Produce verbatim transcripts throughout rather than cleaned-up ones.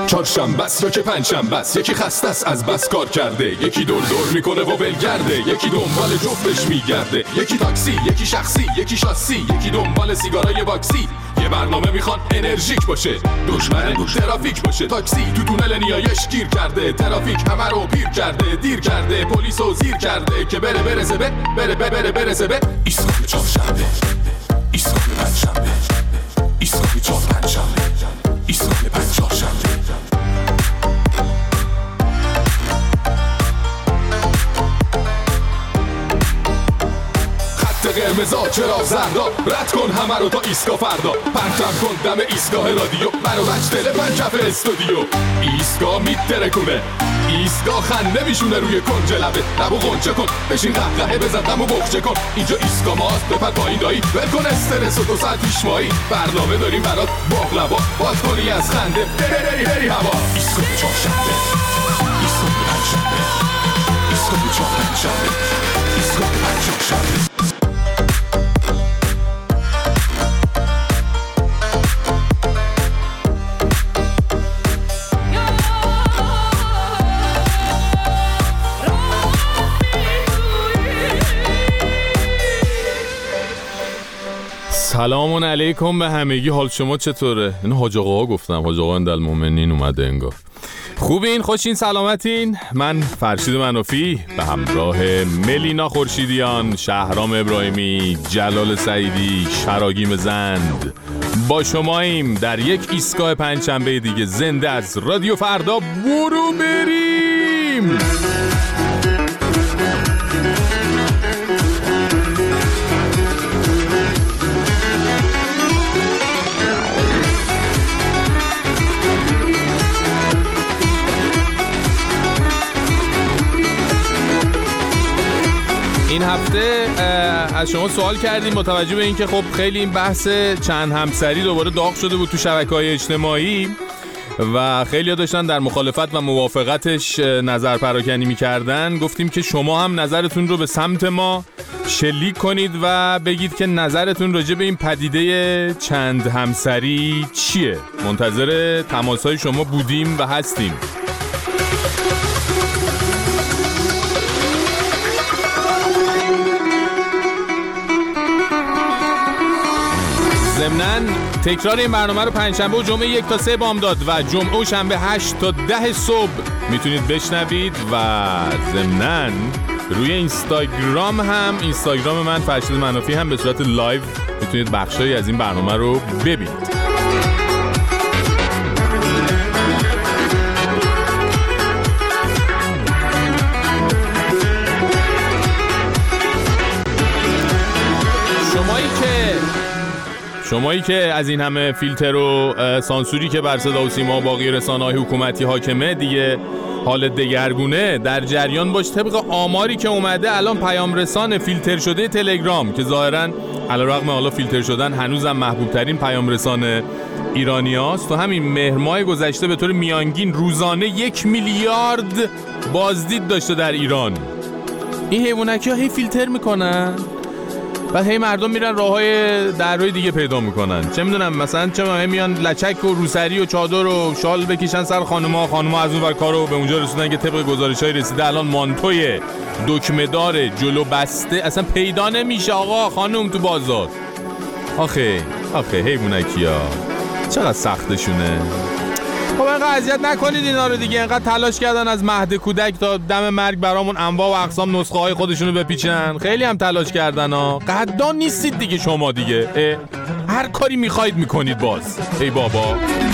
چهارشنبه است یا که پنجشنبه است، یکی خسته است از بس کار کرده، یکی دور دور میکنه و ولگرده، یکی دنبال جفتش میگرده، یکی تاکسی، یکی شخصی، یکی شاسی، یکی دنبال سیگارای باکسی. یه برنامه میخوان انرژیک باشه، دشمن ترافیک باشه. تاکسی تو تونل نیایش گیر کرده، ترافیک همه رو پیر کرده، دیر کرده، پلیسو زیر کرده که بره برسه به بره بره بره برسه به ایستگاه چهارشنبه، ایستگاه پنجشنبه، ایستگاه چهار پنجشنبه، ایستگاه پنج چهارشنبه. قرمزا چرا زردا، رد کن همه رو تا ایستگاه فردا، پرچم کن دم ایستگاه رادیو، برو بچ دل پنجف استودیو. ایستگاه میترکونه، ایستگاه خنده میشونه روی کنج لبه، لبو غنچه کن بشین قهقهه بزن دمو بخچه کن. اینجا ایستگاه ماست بپر پایین دایی، ول کن استرس و دو ساعت پیش مایی، برنامه داریم برات باقلبا، باز کنی از خنده بری بری بری هوا. ایستگاه چهارشنبه، ایستگاه پنجشنبه، ایستگاه چهار پنجشنبه، ایستگاه پنج چهارشنبه. سلام علیکم به همگی، حال شما چطوره؟ اینو حاج آقا گفتم، حاج آقا اندالمومنین اومده انگار. خوبین؟ خوشین؟ سلامتین؟ من فرشید منافی به همراه ملینا خورشیدیان، شهرام ابراهیمی، جلال سعیدی، شراگیم زند با شماییم در یک ایستگاه پنجشنبه دیگه زنده از رادیو فردا. برو بریم. این هفته از شما سوال کردیم با توجه به اینکه خب خیلی این بحث چند همسری دوباره داغ شده بود تو شبکه‌های اجتماعی و خیلی‌ها داشتن در مخالفت و موافقتش نظر پراکنی می‌کردن. گفتیم که شما هم نظرتون رو به سمت ما شلیک کنید و بگید که نظرتون راجع به این پدیده چند همسری چیه. منتظر تماس‌های شما بودیم و هستیم. ضمناً تکرار این برنامه رو پنجشنبه و جمعه یک تا سه بامداد و جمعه و شنبه هشت تا ده صبح میتونید بشنوید و ضمناً روی اینستاگرام هم، اینستاگرام من فرشید منافی هم به صورت لایو میتونید بخشایی از این برنامه رو ببینید. شمایی که از این همه فیلتر و سانسوری که بر صدا و سیما و باقی رسانه‌های حکومتی حاکمه دیگه حال دگرگونه، در جریان باش. طبق آماری که اومده الان پیام رسان فیلتر شده تلگرام که ظاهراً علیرغم حالا فیلتر شدن هنوزم محبوب ترین پیام رسان ایرانیاست، تو همین مهر ماه گذشته به طور میانگین روزانه یک میلیارد بازدید داشته در ایران. این حیوانکی ها هی فیلتر میکنن و هی مردم میرن راههای درهای دیگه پیدا میکنن. چه میدونم مثلا چه میان لچک و روسری و چادر و شال بکشن سر خانوما، خانوما از اون ور کارو به اونجا رسوندن که طبق گزارش‌های رسیده الان مانتوی دکمه دار جلو بسته اصلا پیدا نمیشه آقا خانم تو بازار. آخه آخه حیوانکیا چقدر سختشونه. خب اینقدر اذیت نکنید اینا رو دیگه. اینقدر تلاش کردن از مهد کودک تا دم مرگ برامون انواع و اقسام نسخه های خودشونو بپیچن. خیلی هم تلاش کردن ها. قدردان نیستید دیگه شما دیگه. هر کاری میخواید میکنید باز. ای بابا.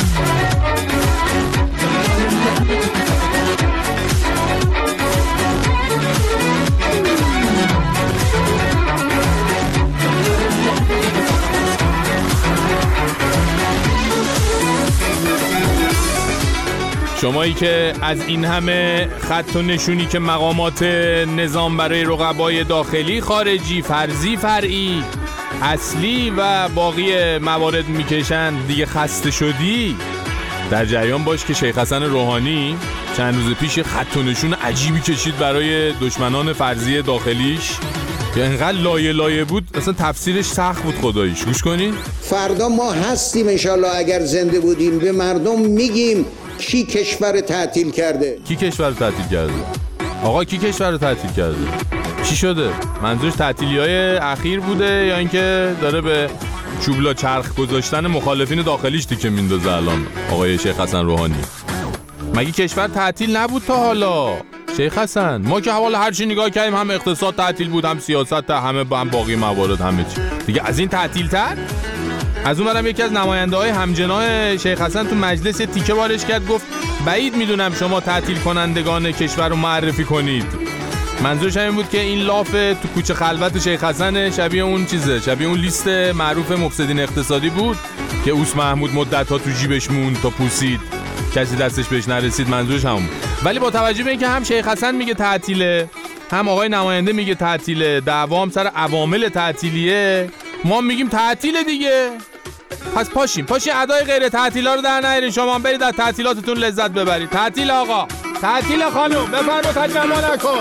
شمایی که از این همه خط و نشونی که مقامات نظام برای رقبای داخلی، خارجی، فرضی، فرعی، اصلی و باقی موارد میکشن دیگه خسته شدی، در جریان باش که شیخ حسن روحانی چند روز پیش خط و نشون عجیبی کشید برای دشمنان فرضی داخلیش که انقدر لایه لایه بود اصلا تفسیرش سخت بود. خداییش گوش کنین. فردا ما هستیم انشالله، اگر زنده بودیم به مردم میگیم کی کشور تعطیل کرده؟ کی کشور تعطیل کرده؟ آقا کی کشور تعطیل کرده؟ چی شده؟ منظورش تعطیلی‌های اخیر بوده یا اینکه داره به چوبلا چرخ گذاشتن مخالفین داخلیش تیکه میندازه الان آقای شیخ حسن روحانی؟ مگه کشور تعطیل نبود تا حالا؟ شیخ حسن ما که حوالا هر چی نگاه کردیم هم اقتصاد تعطیل بود، هم سیاست، همه هم باقی موارد، همه چی دیگه از این تعطیل تر. از اون برم یکی از نماینده های همجناح شیخ حسن تو مجلس تیکه وارش کرد، گفت بعید میدونم شما تعطیل کنندگان کشور رو معرفی کنید. منظورش این بود که این لاف تو کوچه خلوت شیخ حسن شبیه اون چیزه، شبیه اون لیست معروف مفسدین اقتصادی بود که اوس محمود مدت‌ها تو جیبش موند تا پوسید، کسی دستش بهش نرسید. منظورش همون. ولی با توجه به اینکه هم شیخ حسن میگه تعطیله، هم آقای نماینده میگه تعطیله، دعوام سر عوامل تعطیلیه، ما میگیم تعطیله دیگه. پس پاشیم پاشیم ادای غیر تعطیلا رو در نیارین، شما برید از تعطیلاتتون لذت ببرید. تعطیل آقا، تعطیل خانم، بفرما تجمع نکن.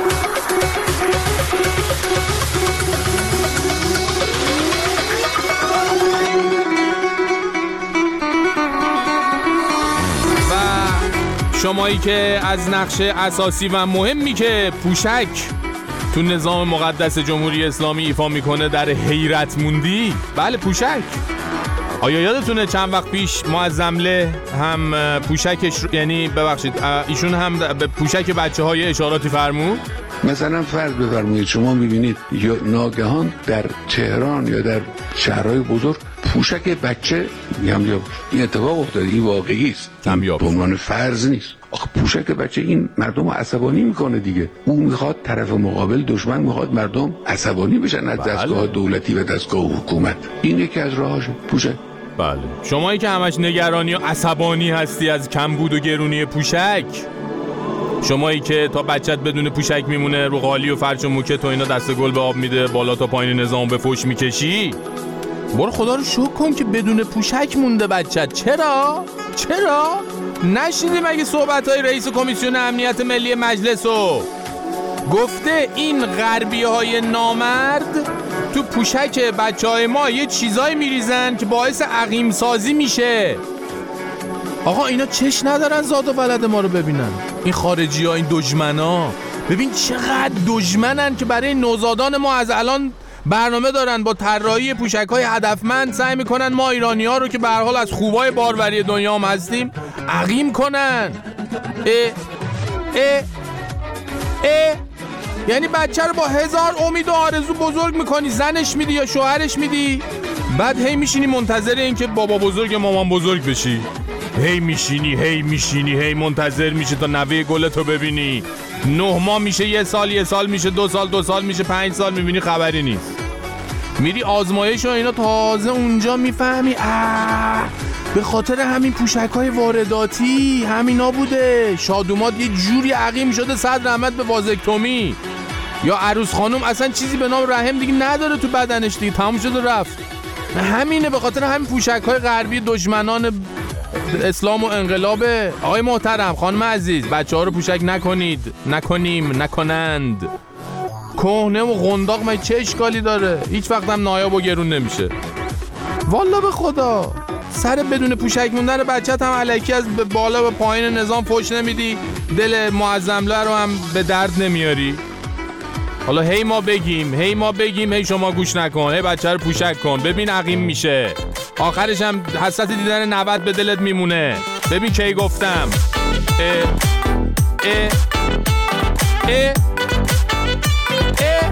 شمایی که از نقش اساسی و مهمی که پوشک تو نظام مقدس جمهوری اسلامی ایفا میکنه در حیرت موندی. بله پوشک. آیا یادتونه چند وقت پیش ما از زمله هم پوشکش، یعنی ببخشید ایشون هم به پوشک بچه های اشاراتی فرمود؟ مثلا فرض بفرمایید شما میبینید یا ناگهان در تهران یا در شهرهای بزرگ پوشک بچه میگم یا این اتفاق افتاده، این واقعی است، به عنوان فرض نیست. آخه پوشک بچه این مردم رو عصبانی میکنه دیگه. او میخواد طرف مقابل، دشمن میخواد مردم عصبانی بشن از بله. دستگاه دولتی و دستگاه حکومت. این یکی از راهاشه پوشک. بله شمایی که همش نگرانی و عصبانی هستی از کمبود و گرونی پوشک، شمایی که تا بچت بدون پوشک میمونه رو قالی و فرش و موکت و اینا دست گل به آب میده، بالا تا پایین نظام به فوش میکشی، برو خدا رو شکر کن که بدون پوشک مونده بچت. چرا؟ چرا؟ نشنیدی مگه صحبت‌های رئیس کمیسیون امنیت ملی مجلسو؟ گفته این غربیه های نامرد تو پوشک بچه های ما یه چیزایی میریزن که باعث عقیم سازی میشه. آقا اینا چش ندارن زاد و ولد ما رو ببینن، این خارجی ها، این دشمنا. ببین چقدر دشمنن که برای نوزادان ما از الان برنامه دارن با طراحی پوشک‌های هدفمند سعی میکنن ما ایرانی‌ها رو که به هر حال از خوبای باروری دنیا هم هستیم عقیم کنن. اه اه اه یعنی بچه رو با هزار امید و آرزو بزرگ میکنی، زنش میدی یا شوهرش میدی، بعد هی میشینی منتظر این که بابا بزرگ مامان بزرگ بشی. هی میشینی هی میشینی هی منتظر میشه تا نوه گلتو ببینی. نه ماه میشه، یه سال یه سال میشه، دو سال دو سال میشه، پنج سال میبینی خبری نیست. میری آزمایش و اینا، تازه اونجا میفهمی آه به خاطر همین پوشک‌های وارداتی همینا بوده. شادومات یه جوری عقیم شده صد رحمت به وازکتومی. یا عروس خانم اصلا چیزی به نام رحم دیگه نداره تو بدنش دیگه، تموم شده رفت. همینه، به خاطر همین پوشک‌های غربی دشمنان اسلام و انقلابه. آقای محترم، خانم عزیز، بچه ها رو پوشک نکنید، نکنیم، نکنند. کهنه و غنداق من چه اشکالی داره؟ هیچ وقت هم نایاب و گرون نمیشه. والا به خدا سر بدون پوشک موندن بچت هم الکی از بالا به پایین نظام فوش نمیدی، دل معظمله رو هم به درد نمیاری. حالا هی ما بگیم هی ما بگیم هی شما گوش نکن، هی بچه رو پوشک کن ببین عقیم میشه، آخرش هم حسرت دیدن نود به دلت میمونه. ببین کی گفتم اه اه اه اه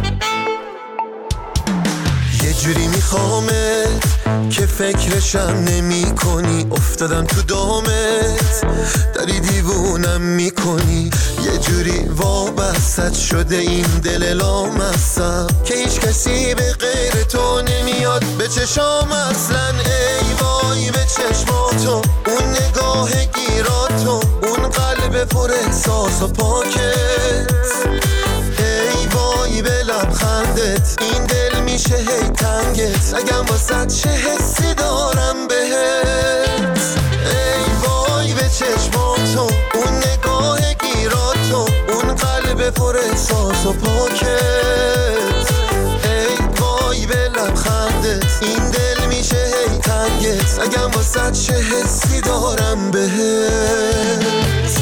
یه جوری میخوامت که فکرشم نمی کنی، افتادم تو دامت داری دیوونم میکنی. یه جوری وابستت شده این دل لامصب که هیچ کسی به غیر تو نمیاد به چشام اصلا. ای وای به چشماتو، اون نگاه گیراتو، اون قلب پر احساس و پاکت. ای وای به لبخندت، این دل میشه هی تنگت اگم واسد چه حسی دارم بهت. ای وای به چشماتو، اون نگاه گیراتو، اون قلب پر احساس و پاکت. ای وای به لبخندت، این دل میشه هی تنگت اگم اگم واسه چه حسی دارم بهت.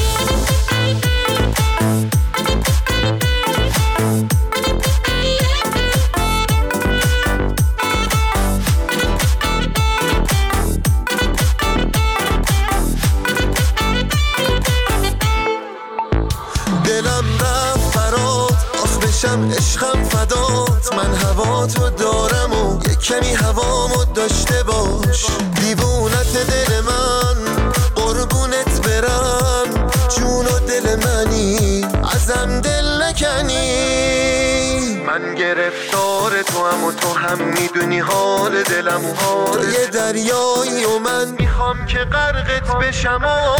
عشقم فدات، من هوا تو دارم و یک کمی هوامو داشته باش. دیوونت دل من قربونت برم، جون و دل منی ازم دل نکنی. من گرفتار تو هم و تو هم میدونی حال دلم و حال تو یه دریایی و من میخوام که غرقت بشم.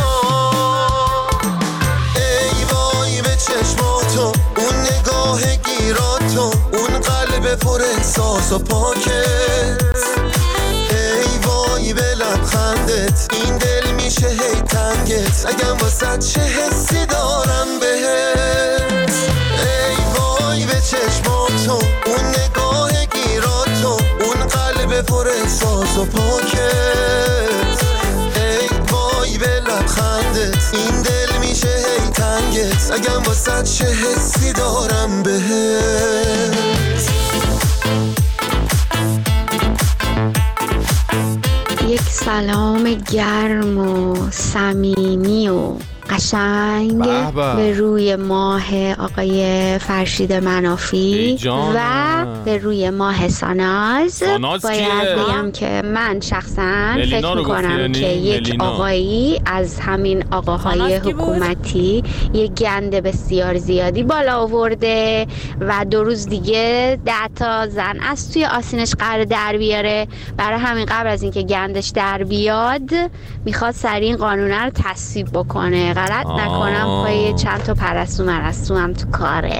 ای وای به چشماتو، اون نگاه گیراتو، اون قلب پر احساس و پاکت. ای وای به لبخندت، این دل میشه هی تنگت، اگم واسه چه حسی دارم بهت. ای وای به چشماتو، اون نگاه گیراتو، اون قلب پر احساس و پاکت. ای وای به لبخندت، این دل میشه هی تنگت، اگم واسه چه حسی دارم بهت. یک سلام گرم و صمیمی و قشنگ به به. به روی ماه آقای فرشید منافی و به روی ماه ساناز. ساناز باید کیه؟ بگم که من شخصا فکر میکنم که یک ملینا. آقایی از همین آقاهای حکومتی یک گند بسیار زیادی بالا آورده و دو روز دیگه ده تا زن از توی آسینش قرار در بیاره. برای همین قبل از اینکه گندش در بیاد میخواد سریع این قانونه رو تصویب بکنه. غلط نکنم پای چند تا پرستو مرستو هم تو کاره.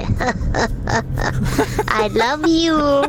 I love you.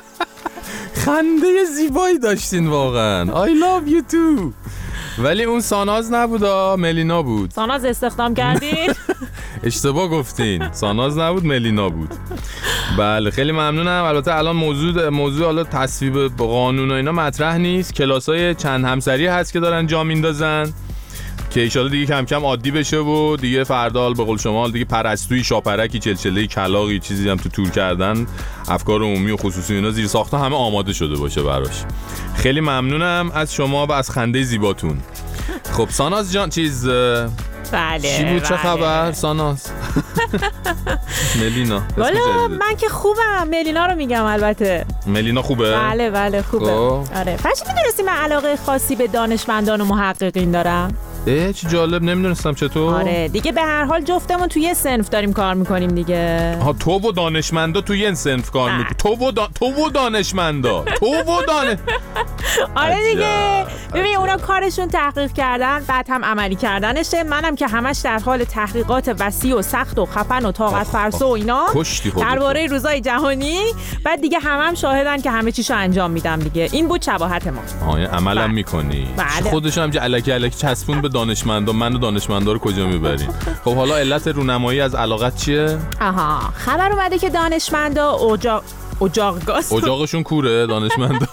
خنده زیبایی داشتین واقعا. I love you too. ولی اون ساناز نبود، ملینا بود. ساناز استخدام کردین؟ اشتباه گفتین، ساناز نبود ملینا بود. بله خیلی ممنونم. البته الان موضوع موضوع حالا تصویب قانون و اینا مطرح نیست. کلاسای چند همسری هست که دارن جا میندازن که ایشالا دیگه کم کم عادی بشه و دیگه فردال به قول شما دیگه پرستوی شاپرکی چلچله کلاغی چیزی هم تو تور کردن، افکار عمومی و خصوصی اینا زیر ساخته همه آماده شده باشه براش. خیلی ممنونم از شما و از خنده زیباتون. خب ساناز جان چیز بله چی بود؟ چه خبر ساناز؟ ملینا. والا من که خوبم. ملینا رو میگم البته. ملینا خوبه؟ بله بله خوبه. آره. فرشید میدونستی من علاقه خاصی به دانشمندان و محققین دارم؟ اه چه جالب، نمیدونستم. چطور؟ آره دیگه به هر حال جفتمون توی یه صنف داریم کار میکنیم دیگه. ها تو و دانشمندا توی یه صنف کار میکنی؟ تو و دا... تو و دانشمندا تو و دانش آره دیگه. ببین اونا کارشون تحقیق کردن بعد هم عملی کردنشه، منم که همش در حال تحقیقات وسیع و سخت و خفن و طاقت فرسا و اینا درباره روزای جهانی. بعد دیگه همم هم شاهدن که همه چیشو انجام میدم دیگه. این بود شباهت ما. آه عملم میکنی. بله. خودش هم که الکی الکی چسبون به دانشمندا. من و دانشمندا رو کجا میبرین؟ خب حالا علت رونمایی از علاقت چیه؟ آها خبر اومده که دانشمندا اجاق اجاق گاز اجاقشون کوره دانشمندا.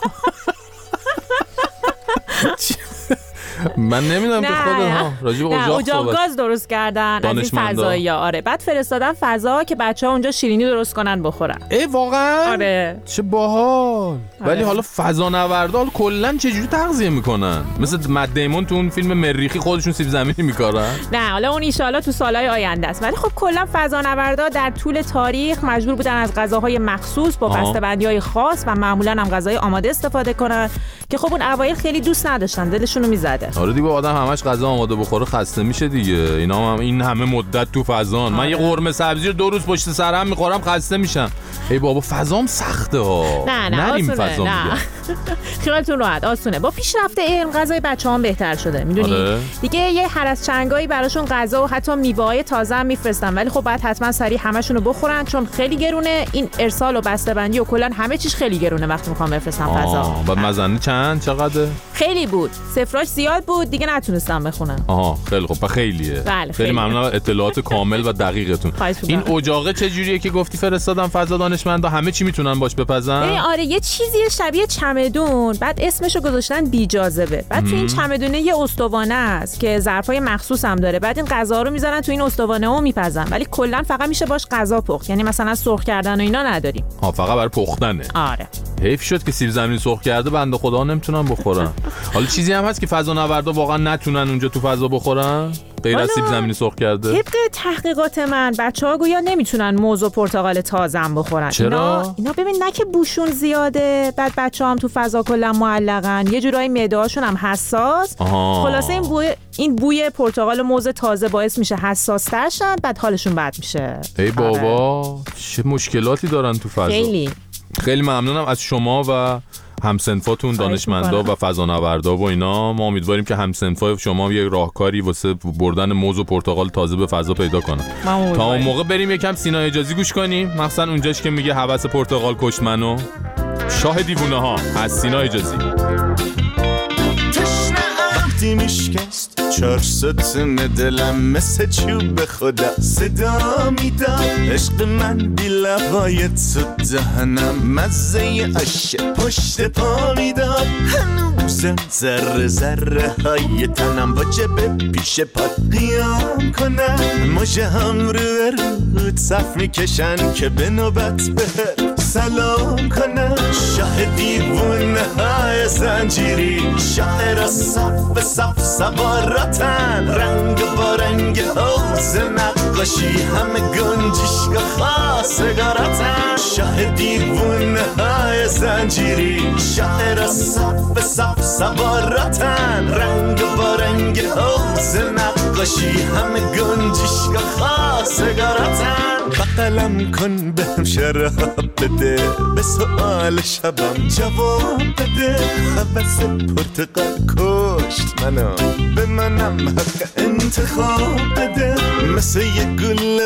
من نمیدونم که خودت ها راجع به اجاق اجاق گاز درست کردن از این فضایی‌ها. آره بعد فرستادن فضا که بچه‌ها اونجا شیرینی درست کنن بخورن. ای واقعا؟ آره چه باحال. آره. ولی حالا فضانوردان کلا چه جوری تغذیه میکنن؟ مثل مت دیمون تو اون فیلم مریخی خودشون سیب زمینی میکارن؟ نه حالا اون ان شاءالله تو سالهای آینده است. ولی خب کلا فضانوردا در طول تاریخ مجبور بودن از غذاهای مخصوص با بسته‌بندی‌های خاص و معمولا هم غذای آماده استفاده کنن که خب اون اوایل خیلی دوست نداشتن، دلشون رو میزده. آره دیگه آدم همش غذا آماده بخوره خسته میشه دیگه. اینا هم این همه مدت تو فضان. من یه قرمه سبزی رو دو روز پشت سرم میخورم خسته میشم. ای بابا فضام سخته ها. نه نه نریم آسونه. فضا نه خیالتون راحت آسونه. با پیشرفت علم غذای بچه‌هام بهتر شده میدونی. آره. دیگه یه هر از چنگایی براشون غذا و حتی میوه‌های تازه هم میفرستن، ولی خب بعد حتما سریع همشون رو بخورن چون خیلی گرونه. این ارسال و بسته‌بندی و کلا همه چیز خیلی گرونه وقتی میخوام بفرستم فضا. بعد مزنه چند چقدر؟ خیلی بود. صفراش زیاد زیاد بود دیگه نتونستم بخونم. آها خیلی خوب. خیلیه. بله خیلی ممنونم از اطلاعات کامل و دقیقتون. این اجاقه چه جوریه که گفتی فرستادم فضا دانشمندا همه چی میتونن باش بپزن؟ آره یه چیزی شبیه چمدون، بعد اسمشو گذاشتن بی جاذبه. بعد تو این چمدونه یه استوانه است که ظرفای مخصوص هم داره. بعد این غذا رو میذارن تو این استوانه و میپزن، ولی کلا فقط میشه باش غذا پخت، یعنی مثلا سرخ کردن و اینا نداریم. ها فقط برای پختنه. آره. حیف شد که سیب زمینی سرخ کرده بنده خدا نمیتونن بخورن. حالا چیزی هم هست که فضانوردا واقعا نتونن اونجا تو فضا بخورن غیر از سیب زمینی سرخ کرده؟ طبق تحقیقات من بچه‌ها گویا نمیتونن موز و پرتقال تازه‌ام بخورن. چرا؟ اینا, اینا ببین نه که بوشون زیاده، بعد بچه‌ها هم تو فضا کلا معلقن، یه جورایی معده‌هاشون هم حساس. خلاصه این بوی این بوی پرتقال و موز تازه باعث میشه حساس‌تر شن، بعد حالشون بد میشه. ای بابا چه مشکلاتی دارن تو فضا. خیلی خیلی ممنونم از شما و همسنفاتون دانشمندا و فضانوردا و اینا. ما امیدواریم که همسنفای شما یه راهکاری واسه بردن موز و پرتقال تازه به فضا پیدا کنن. تا اون موقع بریم یکم سینا اجازی گوش کنیم، مخصوصا اونجاش که میگه هوس پرتقال کشت منو. شاه دیوونه ها از سینا اجازی. وقتی میشکست چار ستون دلم مثل چوب خدا صدا میدم، عشق من بی لبای تو دهنم مزه عشق پشت پا میدم، هنوزم ذره ذره های تنم واجبه پیش پات قیام کنم، مژه هم رو رو صف میکشن که به نوبت بهر سلام کنم، شاه دیوونه های زنجیری شاعر صف به صف سواراتن، رنگ با رنگ حوز نقاشی همه گنجشگاه خواستگاراتن، شاه دیوونه های زنجیری شاعر صف به صف سواراتن، رنگ با رنگ حوز نقاشی همه گنجشگاه خواستگاراتن، بقلم کن بهم شراب بده به سؤال شبم جواب بده، هوس پرتقال کشت منو به منم حق انتخاب بده، مثل یه گل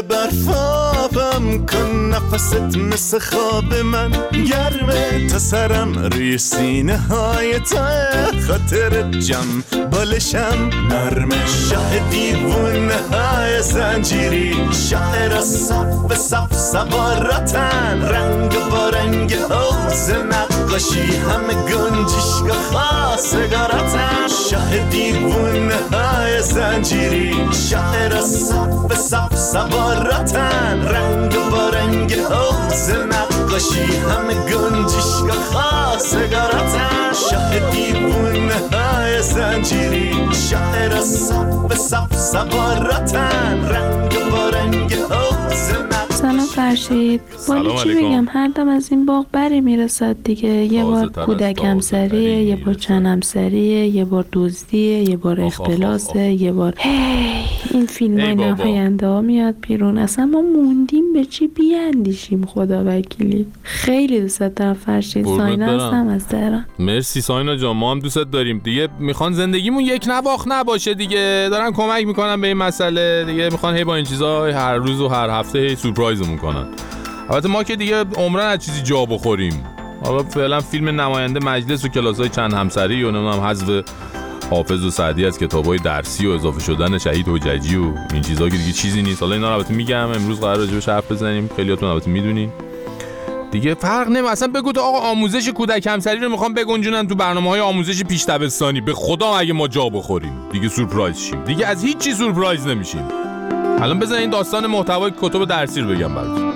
برفابم کن نفست مثل خواب من گرمه تا سرم روی سینه های تا خاطر جم بالشم نرمه، شاه دیوونه های زنجیری شاعر صف به صف سواراتن، رنگ با رنگ حوز نقاشی همه گنجشگاه خواستگاراتن، شاه دیوونه های زنجیری شاعر صف به صف سواراتن، رنگ با رنگ حوز نقاشی همه گنجشگاه خواستگاراتن، شاه دیوونه های زنجیری شاعر صف به صف سواراتن، رنگ با رنگ حوز نقاشی. سلام فرشید. ولی چی بگم هر دم از این باغ بری میرسد دیگه، یه بار کودک همسریه، یه بار چند همسریه، یه بار دزدیه، یه بار اختلاسه، یه بار هی این فیلم های نپاینده ها میاد بیرون، اصلا ما موندیم به چی بیاندیشیم خدا وکیلی. خیلی دوست دارم فرشید. ساینا هستم از تهران. مرسی ساینا جان، ما هم دوست داریم دیگه. میخوان زندگیمون یک نواخت نباشه دیگه، دارن کمک میکنن به این مسئله دیگه، میخوان هی با این چیزا هر روز و هر هفته هی سورپرایزمون کنن. البته ما که دیگه عمرن از چیزی جا بخوریم. حالا فعلا فیلم نماینده مجلس و کلاسای چند همسری و نمیدونم حذف حافظ و سعدی از کتابای درسی و اضافه شدن شهید حججی و این چیزا که دیگه چیزی نیست. حالا اینا رو البته میگم امروز قرار راجعش حرف بزنیم، خیلیاتون البته میدونین دیگه. فرق نمیکنه اصلا. بگو تو آقا آموزش کودک همسری رو میخوام بگنجونن تو برنامه‌های آموزش پیش دبستانی، به خدا اگه ما جا بخوریم دیگه سورپرایز شیم، دیگه از هیچ چی سورپرایز نمیشیم. الان بزن این داستان محتوای کتب درسی رو بگم براتون.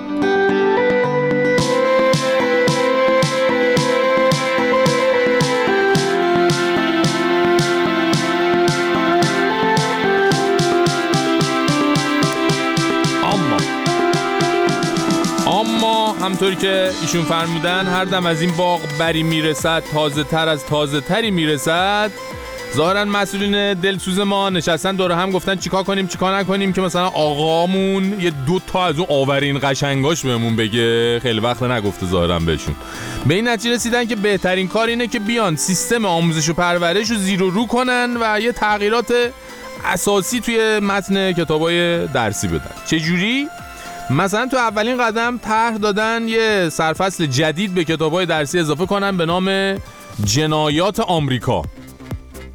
اما همطوری که ایشون فرمودن هر دم از این باغ بری میرسد، تازه تر از تازه تری میرسد. ظاهرا مسئولین دلسوز ما نشستن دور هم گفتن چیکار کنیم چیکار نکنیم که مثلا آقامون یه دو تا از اون آورین قشنگاش بهمون بگه. خیلی وقت نگفته ظاهرا بهشون. به این نتیجه رسیدن که بهترین کار اینه که بیان سیستم آموزش و پرورش رو زیر و رو کنن و یه تغییرات اساسی توی متن کتابای درسی بدن. چه جوری؟ مثلا تو اولین قدم طرح دادن یه سرفصل جدید به کتابای درسی اضافه کنن به نام جنایات آمریکا.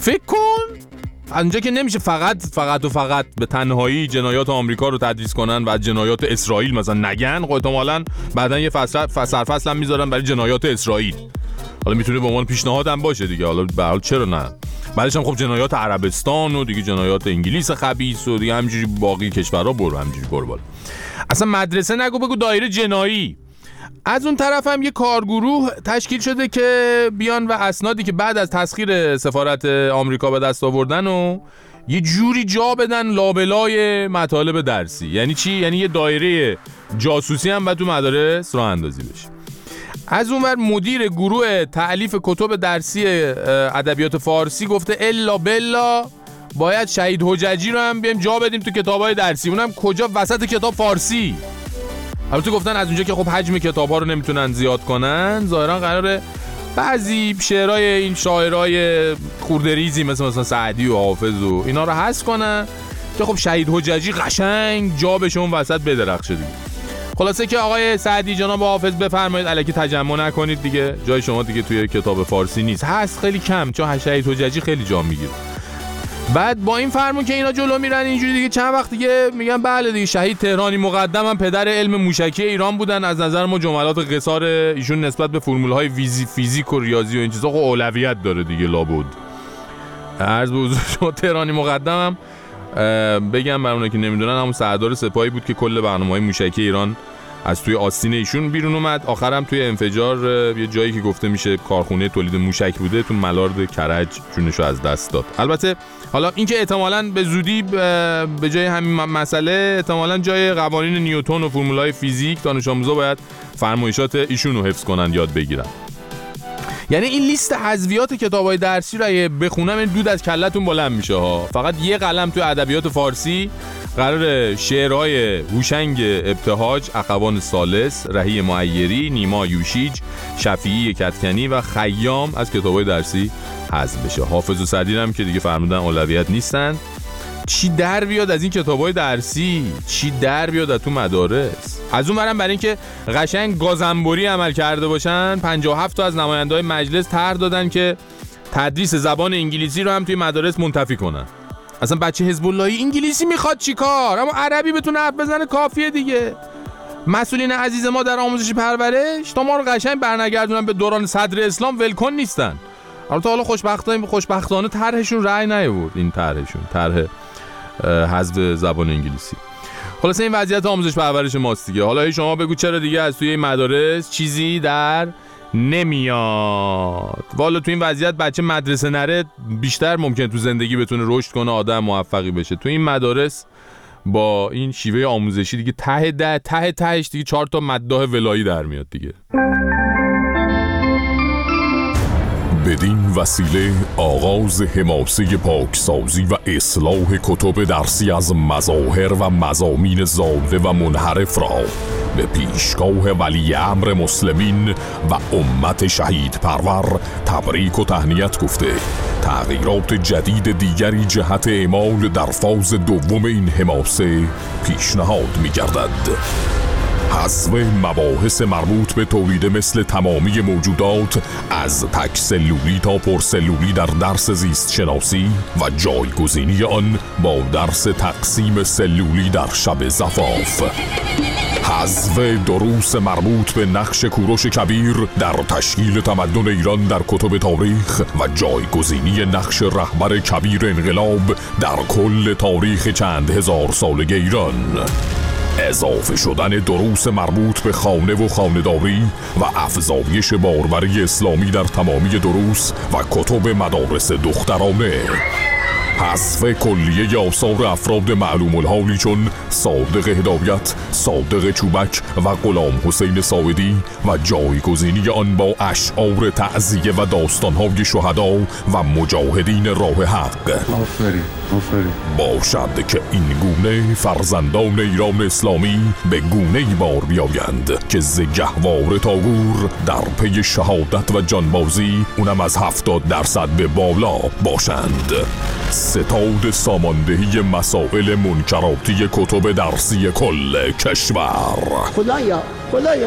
فکر کن اونجا که نمیشه فقط فقط و فقط به تنهایی جنایات آمریکا رو تدریس کنن و جنایات اسرائیل مثلا نگن. خب احتمالاً بعدن یه فصل فصل فصل هم میذارن برای جنایات اسرائیل. حالا میتونه به عنوان پیشنهاد هم باشه دیگه، حالا به حال چرا نه. بعدش هم خب جنایات عربستان و دیگه جنایات انگلیس خبیث و دیگه همینجوری باقی کشورها برو همینجوری برو بالا. اصلا مدرسه نگو، بگو دایره جنایی. از اون طرف هم یه کارگروه تشکیل شده که بیان و اسنادی که بعد از تسخیر سفارت آمریکا به دست آوردن و یه جوری جا بدن لابلای مطالب درسی. یعنی چی؟ یعنی یه دایره جاسوسی هم باید تو مدارس راه اندازی بشه. از اونور مدیر گروه تألیف کتب درسی ادبیات فارسی گفته الا بلا باید شهید حججی رو هم بیایم جا بدیم تو کتابای درسی. اونم کجا؟ وسط کتاب فارسی. البته گفتن از اونجا که خب حجم کتاب‌ها رو نمیتونن زیاد کنن، ظاهرا قراره بعضی شعرهای این شاعرای خورده‌ریزی مثل مثلا سعدی و حافظ و اینا رو حذف کنن که خب شهید حججی قشنگ جا بشه اون وسط بدرخشه دیگه. خلاصه که آقای سعدی جناب حافظ بفرمایید الکی تجمع نکنید دیگه، جای شما دیگه توی کتاب فارسی نیست. هست خیلی کم، چون شهید حججی خیلی جا میگیره. بعد با این فرمون که اینا جلو میرن اینجوری دیگه چند وقت دیگه میگن بله دیگه شهید تهرانی مقدم هم پدر علم موشکی ایران بودن. از نظر ما جملات قصار ایشون نسبت به فرمول‌های فیزیک و ریاضی و این چیزا خب اولویت داره دیگه لابد. عرض به حضور شما تهرانی مقدم هم بگم برای اونایی که نمیدونن همون سردار سپاهی بود که کل برنامه‌های موشکی ایران از توی آستین ایشون بیرون اومد. آخرام توی انفجار یه جایی که گفته میشه کارخونه تولید موشک بوده تو ملارد کرج جونشو از دست داد. البته حالا اینکه احتمالاً به زودی به جای همین مسئله احتمالاً جای قوانین نیوتن و فرمولای فیزیک دانش آموزا باید فرمایشات ایشون رو حفظ کنن، یاد بگیرن. یعنی این لیست حذفیات کتابای درسی رو اگه بخونم این دود از کلتون بلند میشه ها. فقط یه قلم تو ادبیات فارسی قرار شعرهای هوشنگ ابتهاج، اخوان ثالث، رهی معیری، نیما یوشیج، شفیعی کتکنی و خیام از کتابای درسی حذف بشه. حافظ و سعدی هم که دیگه فرمودن اولویت نیستن. چی در بیاد از این کتابای درسی؟ چی در بیاد از تو مدارس؟ از اون برم برای اینکه قشنگ گازنبوری عمل کرده باشن، پنجاه و هفت تا از نماینده‌های مجلس طرح دادن که تدریس زبان انگلیسی رو هم توی مدارس منتفی کنن. اصلا بچه حزب اللهی انگلیسی میخواد چیکار؟ اما عربی بتونه حرف بزنه کافیه دیگه. مسئولین عزیز ما در آموزش پرورش تا ما رو قشنگ برنگردونن به دوران صدر اسلام، ولکن نیستن. البته حالا خوشبختانه خوشبختانه طرحشون رأی نیاورد، این طرحشون طرح حذف زبان انگلیسی. خلاصه این وضعیت آموزش پرورش ماست دیگه. حالا شما بگو چرا دیگه از توی مدارس چیزی در نمیاد؟ والا تو این وضعیت بچه مدرسه نره بیشتر ممکن تو زندگی بتونه رشد کنه، آدم موفقی بشه. تو این مدارس با این شیوه آموزشی دیگه ته ده ته تهش دیگه چهار تا مداح ولایی در میاد دیگه. بدین وسیله آغاز حماسه پاکسازی و اصلاح کتب درسی از مظاهر و مضامین زاده و منحرف را به پیشگاه ولی امر مسلمین و امت شهید پرور تبریک و تهنیت گفته تغییرات جدید دیگری جهت اعمال در فاز دوم این حماسه پیشنهاد می گردد. حذف مباحث مربوط به تولید مثل تمامی موجودات از تک سلولی تا پرسلولی در درس زیست شناسی و جایگزینی آن با درس تقسیم سلولی در شب زفاف. حذف دروس مربوط به نقش کوروش کبیر در تشکیل تمدن ایران در کتب تاریخ و جایگزینی نقش رهبر کبیر انقلاب در کل تاریخ چند هزار ساله ایران. اضافه شدن دروس مربوط به خانه و خانه‌داری و افزایش باروری اسلامی در تمامی دروس و کتب مدارس دخترانه. حذف کلیه آثار افراد معلوم الحالی چون صادق هدایت، صادق چوبک و غلام حسین ساعدی و جایگزینی آن با اشعار تعزیه و داستان‌های شهدا و مجاهدین راه حق. آفرین آفرین. باشد که این گونه فرزندان ایران اسلامی به گونه‌ای بار بیایند که ز گهواره تا گور در پی شهادت و جانبازی اونم از هفتاد درصد به بالا باشند. ستاد ساماندهی مسائل منکراتی کتب درسی کل کشور. خدایا خدایا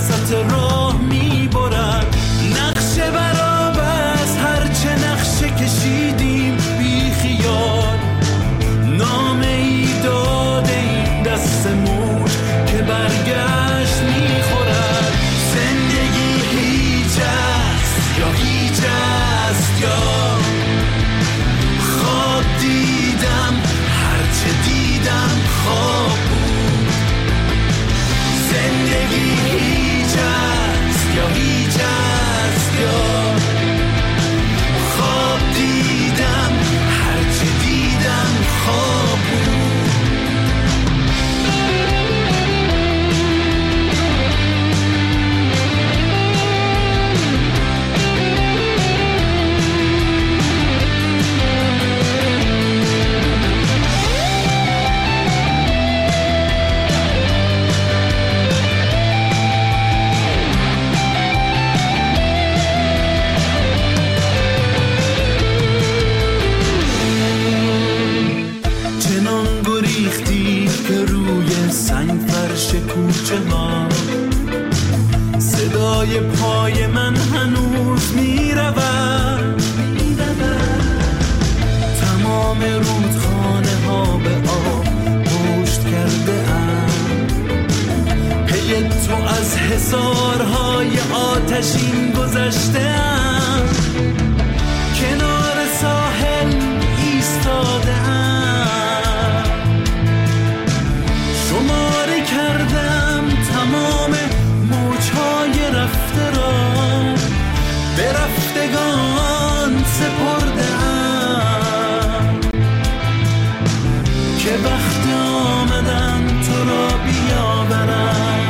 وسط راه میبرد. نقشه برابست هرچه نقشه کشیدیم بی خیال، نامه ای داده این دست موج که برگشت میخورد. زندگی هیچ است یا هیچ است یا خواب دیدم، هرچه دیدم خواب بود. زندگی هیچ است یا هیچ است یا خواب دیدم، هرچه دیدم خواب بود. صدای پای من هنوز میرود، تمام رودخانه ها به آب پشت کرده ام. پی تو از حصارهای آتشین گذشته ام، کنار ساحل ایستاده ام. شماره کردم تمام موجهای رفته را، به رفتگان سپردم که وقت آمدن تو را بیاورم،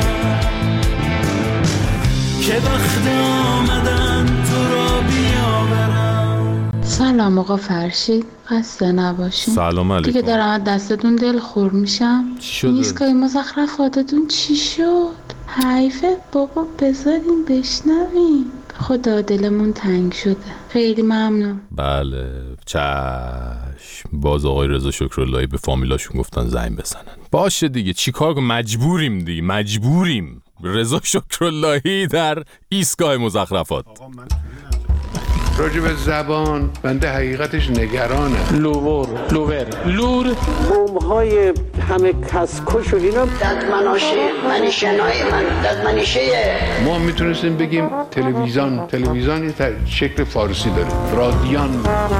که وقت آمدن تو را بیاورم. سلام آقا فرشید، خسته نباشین. سلام علیکم. دیگه دارم از دستتون دلخور میشم. ایستگاه مزخرفاتتون چی شد؟ حیفه بابا، بذارین بشنویم. خدا دلمون تنگ شده. خیلی ممنون. بله چشم. باز آقای رضا شکراللهی به فامیلاشون گفتن زنگ بزنن. باشه دیگه چیکار کنم، مجبوریم دیگه، مجبوریم. رضا شکراللهی در ایستگاه مزخرفات. راجع به زبان بنده حقیقتش نگرانه. لوور لوور لور بوم‌های همه کسکش و اینا ددمناشه منیشنای من ددمنیشه. ما میتونستیم بگیم تلویزیون. تلویزیون یه شکل فارسی داره، رادیان.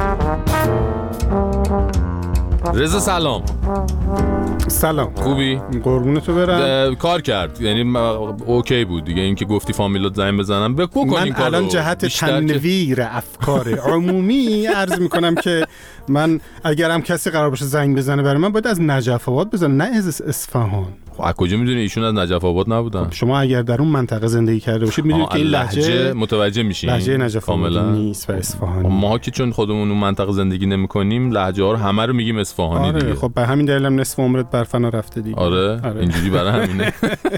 رضا سلام. سلام. خوبی؟ قربونتو برم. کار کرد، یعنی اوکی بود دیگه. این که گفتی فامیلات زنگ بزنم بکن من الان جهت تنویر افکار عمومی عرض میکنم که من اگرم کسی قرار باشه زنگ بزنه برای من باید از نجف آباد بزنه، نه از اصفهان. خب از کجا میدونی ایشون از نجف آباد نبودن؟ شما اگر در اون منطقه زندگی کرده باشید میدونید که این لهجه متوجه میشین. لهجه نجف آباد نیست و اصفهانی. ما که چون خودمون اون منطقه زندگی نمیکنیم لهجه ها رو همه رو میگیم اصفهانی. آره دیگه. خب به همین دلیلم نصف عمرت برفنا رفته دیگه. آره, آره. اینجوری برای همینه.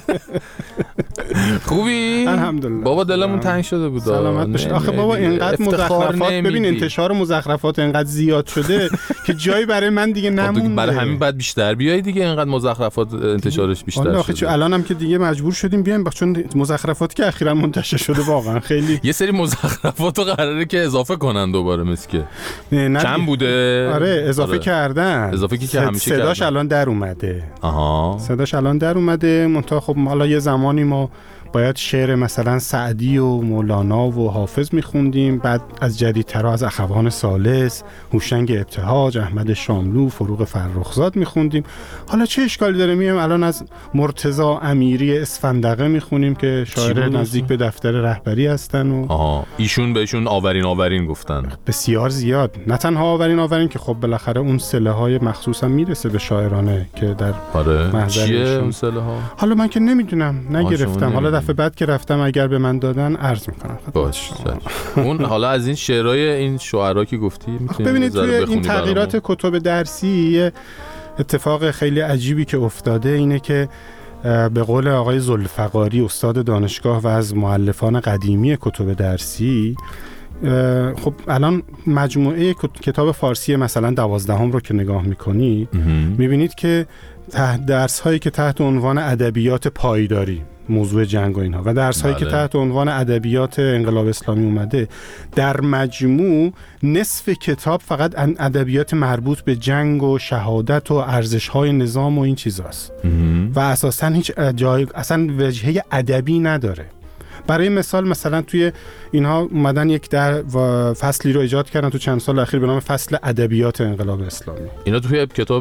خوبی؟ الحمدلله. بابا دلمون تنگ شده بود. سلامت باشید. آخه بابا اینقدر مزخرفات، ببین انتشار مزخرفات اینقدر زیاد شده که جایی برای من دیگه نمونده. برای همین بعد بیشتر بیای دیگه، اینقدر مزخرفات انتشارش بیشتر شده. الانم که دیگه مجبور شدیم بیایم، چون مزخرفاتی که اخیراً منتشر شده واقعا خیلی یه سری مزخرفاتو قراره که اضافه کنن دوباره، مثل که چند بوده. آره اضافه آره. کردن. اضافه که همیشه صداش کردن. الان در اومده. آها. صداش الان در اومده. منتها خب حالا یه زمانی ما باید شعر مثلا سعدی و مولانا و حافظ میخوندیم، بعد از جدیدترها از اخوان ثالث، هوشنگ ابتهاج، احمد شاملو، فروغ فرخزاد میخوندیم. حالا چه اشکالی داره؟ میایم الان از مرتضی امیری اسفندقه میخونیم که شاعر نزدیک به دفتر رهبری هستن و آها ایشون بهشون آورین آورین گفتن. بسیار زیاد. نه تنها آورین آورین که خب بالاخره اون صله های مخصوص هم میرسه به شاعرانه که در محضر چیه اون صله ها؟ حالا من که نمیدونم، نگرفتم. حالا دفعه بعد که رفتم اگر به من دادن عرض میکنم. باشه. اون حالا از این شعرهای این شعرا که گفتی میتونید ببینید توی این تغییرات برامون. کتب درسی اتفاق خیلی عجیبی که افتاده اینه که به قول آقای ذوالفقاری استاد دانشگاه و از مؤلفان قدیمی کتب درسی، خب الان مجموعه کتاب فارسی مثلا دوازدهم رو که نگاه میکنید میبینید که درس هایی که تحت عنوان ادبیات پایداری موضوع جنگ و اینها و درس هایی بله. که تحت عنوان ادبیات انقلاب اسلامی اومده، در مجموع نصف کتاب فقط ادبیات مربوط به جنگ و شهادت و ارزش های نظام و این چیزاست و اساسا هیچ جای اصلا وجهه ادبی نداره. برای مثال مثلا توی اینها اومدن یک در و فصلی رو ایجاد کردن تو چند سال اخیر به نام فصل ادبیات انقلاب اسلامی. اینا توی کتاب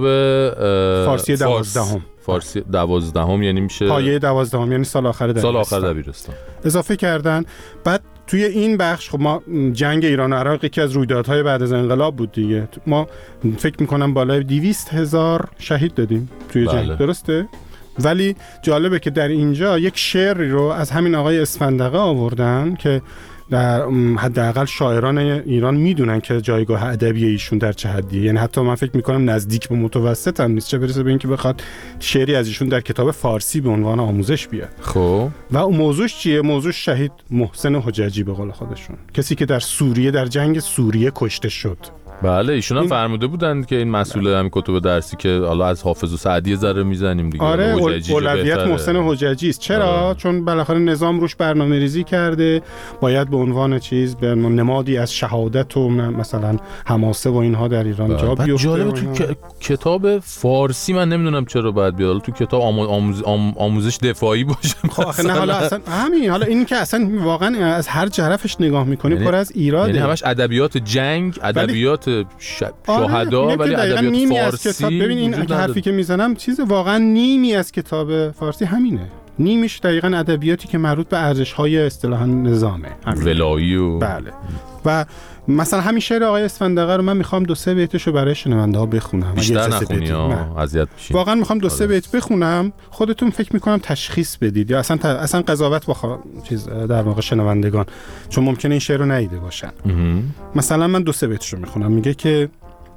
فارسی دوازدهم فارسی دوازدهم یعنی میشه پایه دوازدهم یعنی سال آخر دبیرستان. سال آخر دبیرستان اضافه کردن. بعد توی این بخش خب ما جنگ ایران و عراق یکی از رویدادهای بعد از انقلاب بود دیگه. ما فکر میکنم بالای دویست هزار شهید دادیم توی بله. جنگ، درسته؟ ولی جالبه که در اینجا یک شعری رو از همین آقای اسفندقه آوردن که در حداقل شاعران ایران میدونن که جایگاه ادبی ایشون در چه حدیه، یعنی حتی من فکر میکنم نزدیک به متوسط هم نیست، چه برسه به اینکه بخواد شعری از ایشون در کتاب فارسی به عنوان آموزش بیاد. خب و اون موضوعش چیه؟ موضوع شهید محسن حججی به قول خودشون، کسی که در سوریه در جنگ سوریه کشته شد. بله ایشون هم این... فرموده بودند که این مسئول همین کتب درسی که حالا از حافظ و سعدی ذره میزنیم دیگه. آره اولویت محسن حججی است. چرا؟ آره. چون بالاخره نظام روش برنامه‌ریزی کرده، باید به عنوان چیز به نمادی از شهادت و مثلا حماسه و اینها در ایران جا بیفته. جالبه تو ک... کتاب فارسی من نمیدونم چرا باید بیاد تو کتاب آموز... آموزش دفاعی باشه. خب نه حالا اصلا همین، حالا این که اصلا واقعا از هر طرفش نگاه می‌کنی یعنی... پر از ایراده. یعنی همش ادبیات جنگ، ادبیات ش... شهدا، آره، ولی ادبیات فارسی. کتاب ببین این حرفی که میزنم چیز واقعا نیمی از کتاب فارسی همینه. نیمیش دقیقاً ادبیاتی که مربوط به ارزش‌های اصطلاحاً نظامه، ولایی و بله. و مثلا همین شعر آقای اسفندقه رو من میخوام دو سه بیتشو برای شنونده بخونم. بیشتر نخونی ها، اذیت میشین. واقعا میخوام دو سه بیت بخونم، خودتون فکر میکنم تشخیص بدید یا اصلا ت... اصلا قضاوت با چیز در واقع شنوندگان، چون ممکنه این شعر رو ندیده باشن. مثلا من دو سه بیتشو میخونم. میگه که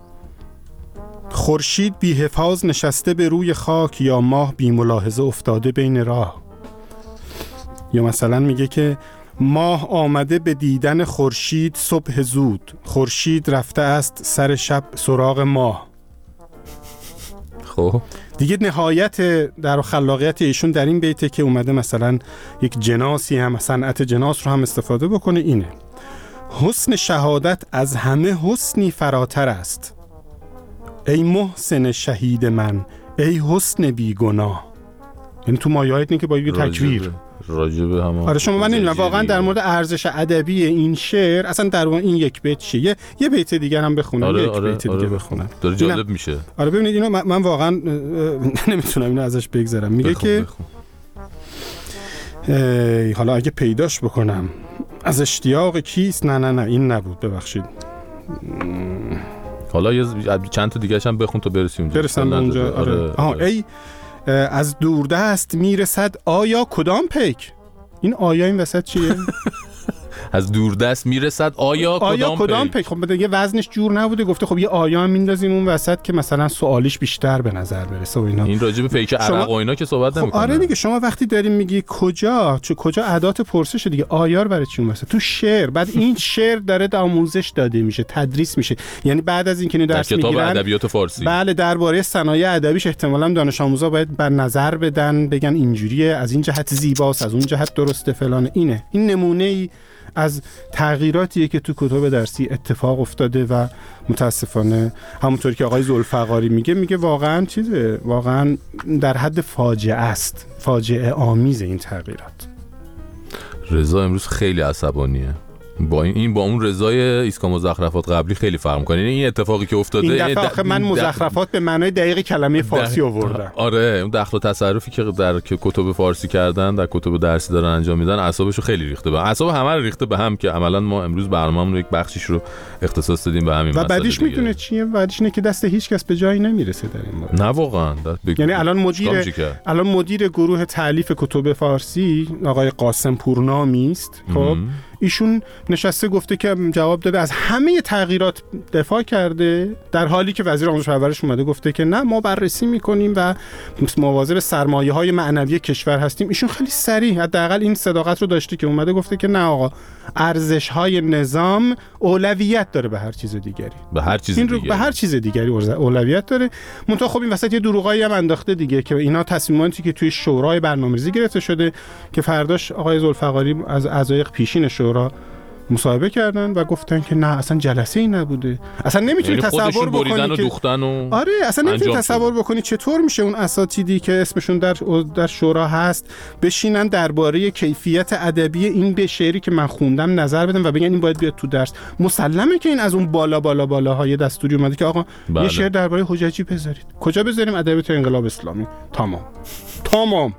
خورشید بی حفاظ نشسته به روی خاک، یا ماه بی ملاحظه افتاده بین راه. یا مثلا میگه که ماه آمده به دیدن خورشید صبح زود، خورشید رفته است سر شب سراغ ماه. خب دیگه نهایت در خلاقیت ایشون در این بیته که اومده مثلا یک جناسی هم صنعت جناس رو هم استفاده بکنه اینه: حسن شهادت از همه حسنی فراتر است، ای محسن شهید من ای حسن بیگناه. یعنی تو مایه‌هایت اینه که با یه تکبیر راجبه هم. آره شما من نمیدونم واقعا در مورد ارزش ادبی این شعر اصلا در این یک بیت چیه. یه, یه بیت دیگه هم بخونم. آره یک آره بیت دیگه آره بخونم. داره جالب میشه. آره ببینید اینو من, من واقعا نمیتونم اینو ازش بگذرم. میگه بخون که بخون. حالا اگه پیداش بکنم از اشتیاق کیست، نه نه نه این نبود ببخشید. حالا یه چند تا دیگه هم بخون تا برسیم اونجا. برسیم اونجا. آره. آره. آها ای از دوردست میرسد آیا کدام پیک. این آیا این وسط چیه؟ از دوردست میرسد آیا کدام آیا کدام پیک. خب دیگه وزنش جور نبوده، گفته خب یه آیا هم میندازیم اون وسط که مثلا سوالیش بیشتر به نظر برسه و اینا. این راجع به پیک عرق و اینا که صحبت خب نمی‌کنه. آره دیگه شما وقتی داریم میگی کجا، چه کجا ادات پرسش دیگه، آیار برای چی اون وسط تو شعر. بعد این شعر داره آموزش داده میشه، تدریس میشه. یعنی بعد از اینکه درس میگیرن در کتاب ادبیات فارسی، بله درباره صنایع ادبیش احتمالاً دانش آموزا باید بر نظر بدن، بگن اینجوریه، از این جهت زیباست، از اون جهت درسته فلان. اینه این نمونه‌ای از تغییراتیه که تو کتب درسی اتفاق افتاده و متاسفانه همونطوری که آقای ذوالفقاری میگه میگه واقعا چیزه، واقعا در حد فاجعه است، فاجعه آمیز این تغییرات. رضا امروز خیلی عصبانیه. با این این با اون رضای ایسکا مزخرفات قبلی خیلی فرق می‌کنه. این اتفاقی که افتاده این دفعه آخه من مزخرفات به معنای دقیق کلمه فارسی آوردم. آره اون دخل و تصرفی که در کتب فارسی کردن در کتب درسی دارن انجام میدن اعصابشو خیلی ریخته به اعصاب همه رو ریخته به هم که عملاً ما امروز برنامه‌مون رو یک بخشیش رو اختصاص دادیم به همین مسئله. و بعدش میدونه چیه؟ بعدش اینه که دست هیچ کس به جایی نمیرسه در این مورد. نه واقعا. یعنی الان مدیر الان مدیر گروه تالیف کتب فارسی آقای قاسم پورنامی است. خب ایشون نشسته گفته که جواب داده از همه تغییرات دفاع کرده، در حالی که وزیر آموزش و پرورش اومده گفته که نه ما بررسی میکنیم و مواظب سرمایه‌های معنوی کشور هستیم. ایشون خیلی صریح حداقل این صداقت رو داشته که اومده گفته که نه آقا، ارزش‌های نظام اولویت داره به هر چیز دیگری، به هر چیز این دیگری رو به هر چیز دیگری اولویت داره. منتها خب این وسط یه دروغایی هم انداخته دیگه که اینا تصمیماتی که توی شورای برنامه‌ریزی گرفته شده که فرداش آقای ذوالفقاری از اعضای پیشین شورا مصاحبه کردن و گفتن که نه اصلا جلسه ای نبوده، اصلا نمیتونی تصور بکنی که و آره اصلا نمیتونی تصور بکنی چطور میشه اون اساتیدی که اسمشون در در شورا هست بشینن درباره کیفیت ادبی این به شعری که من خوندم نظر بدن و بگن این باید بیاد تو درس. مسلمه که این از اون بالا بالا بالاهای دستوری اومده که آقا بله. یه شعر درباره حججی بذارید. کجا بذاریم؟ ادبیات انقلاب اسلامی. تمام تمام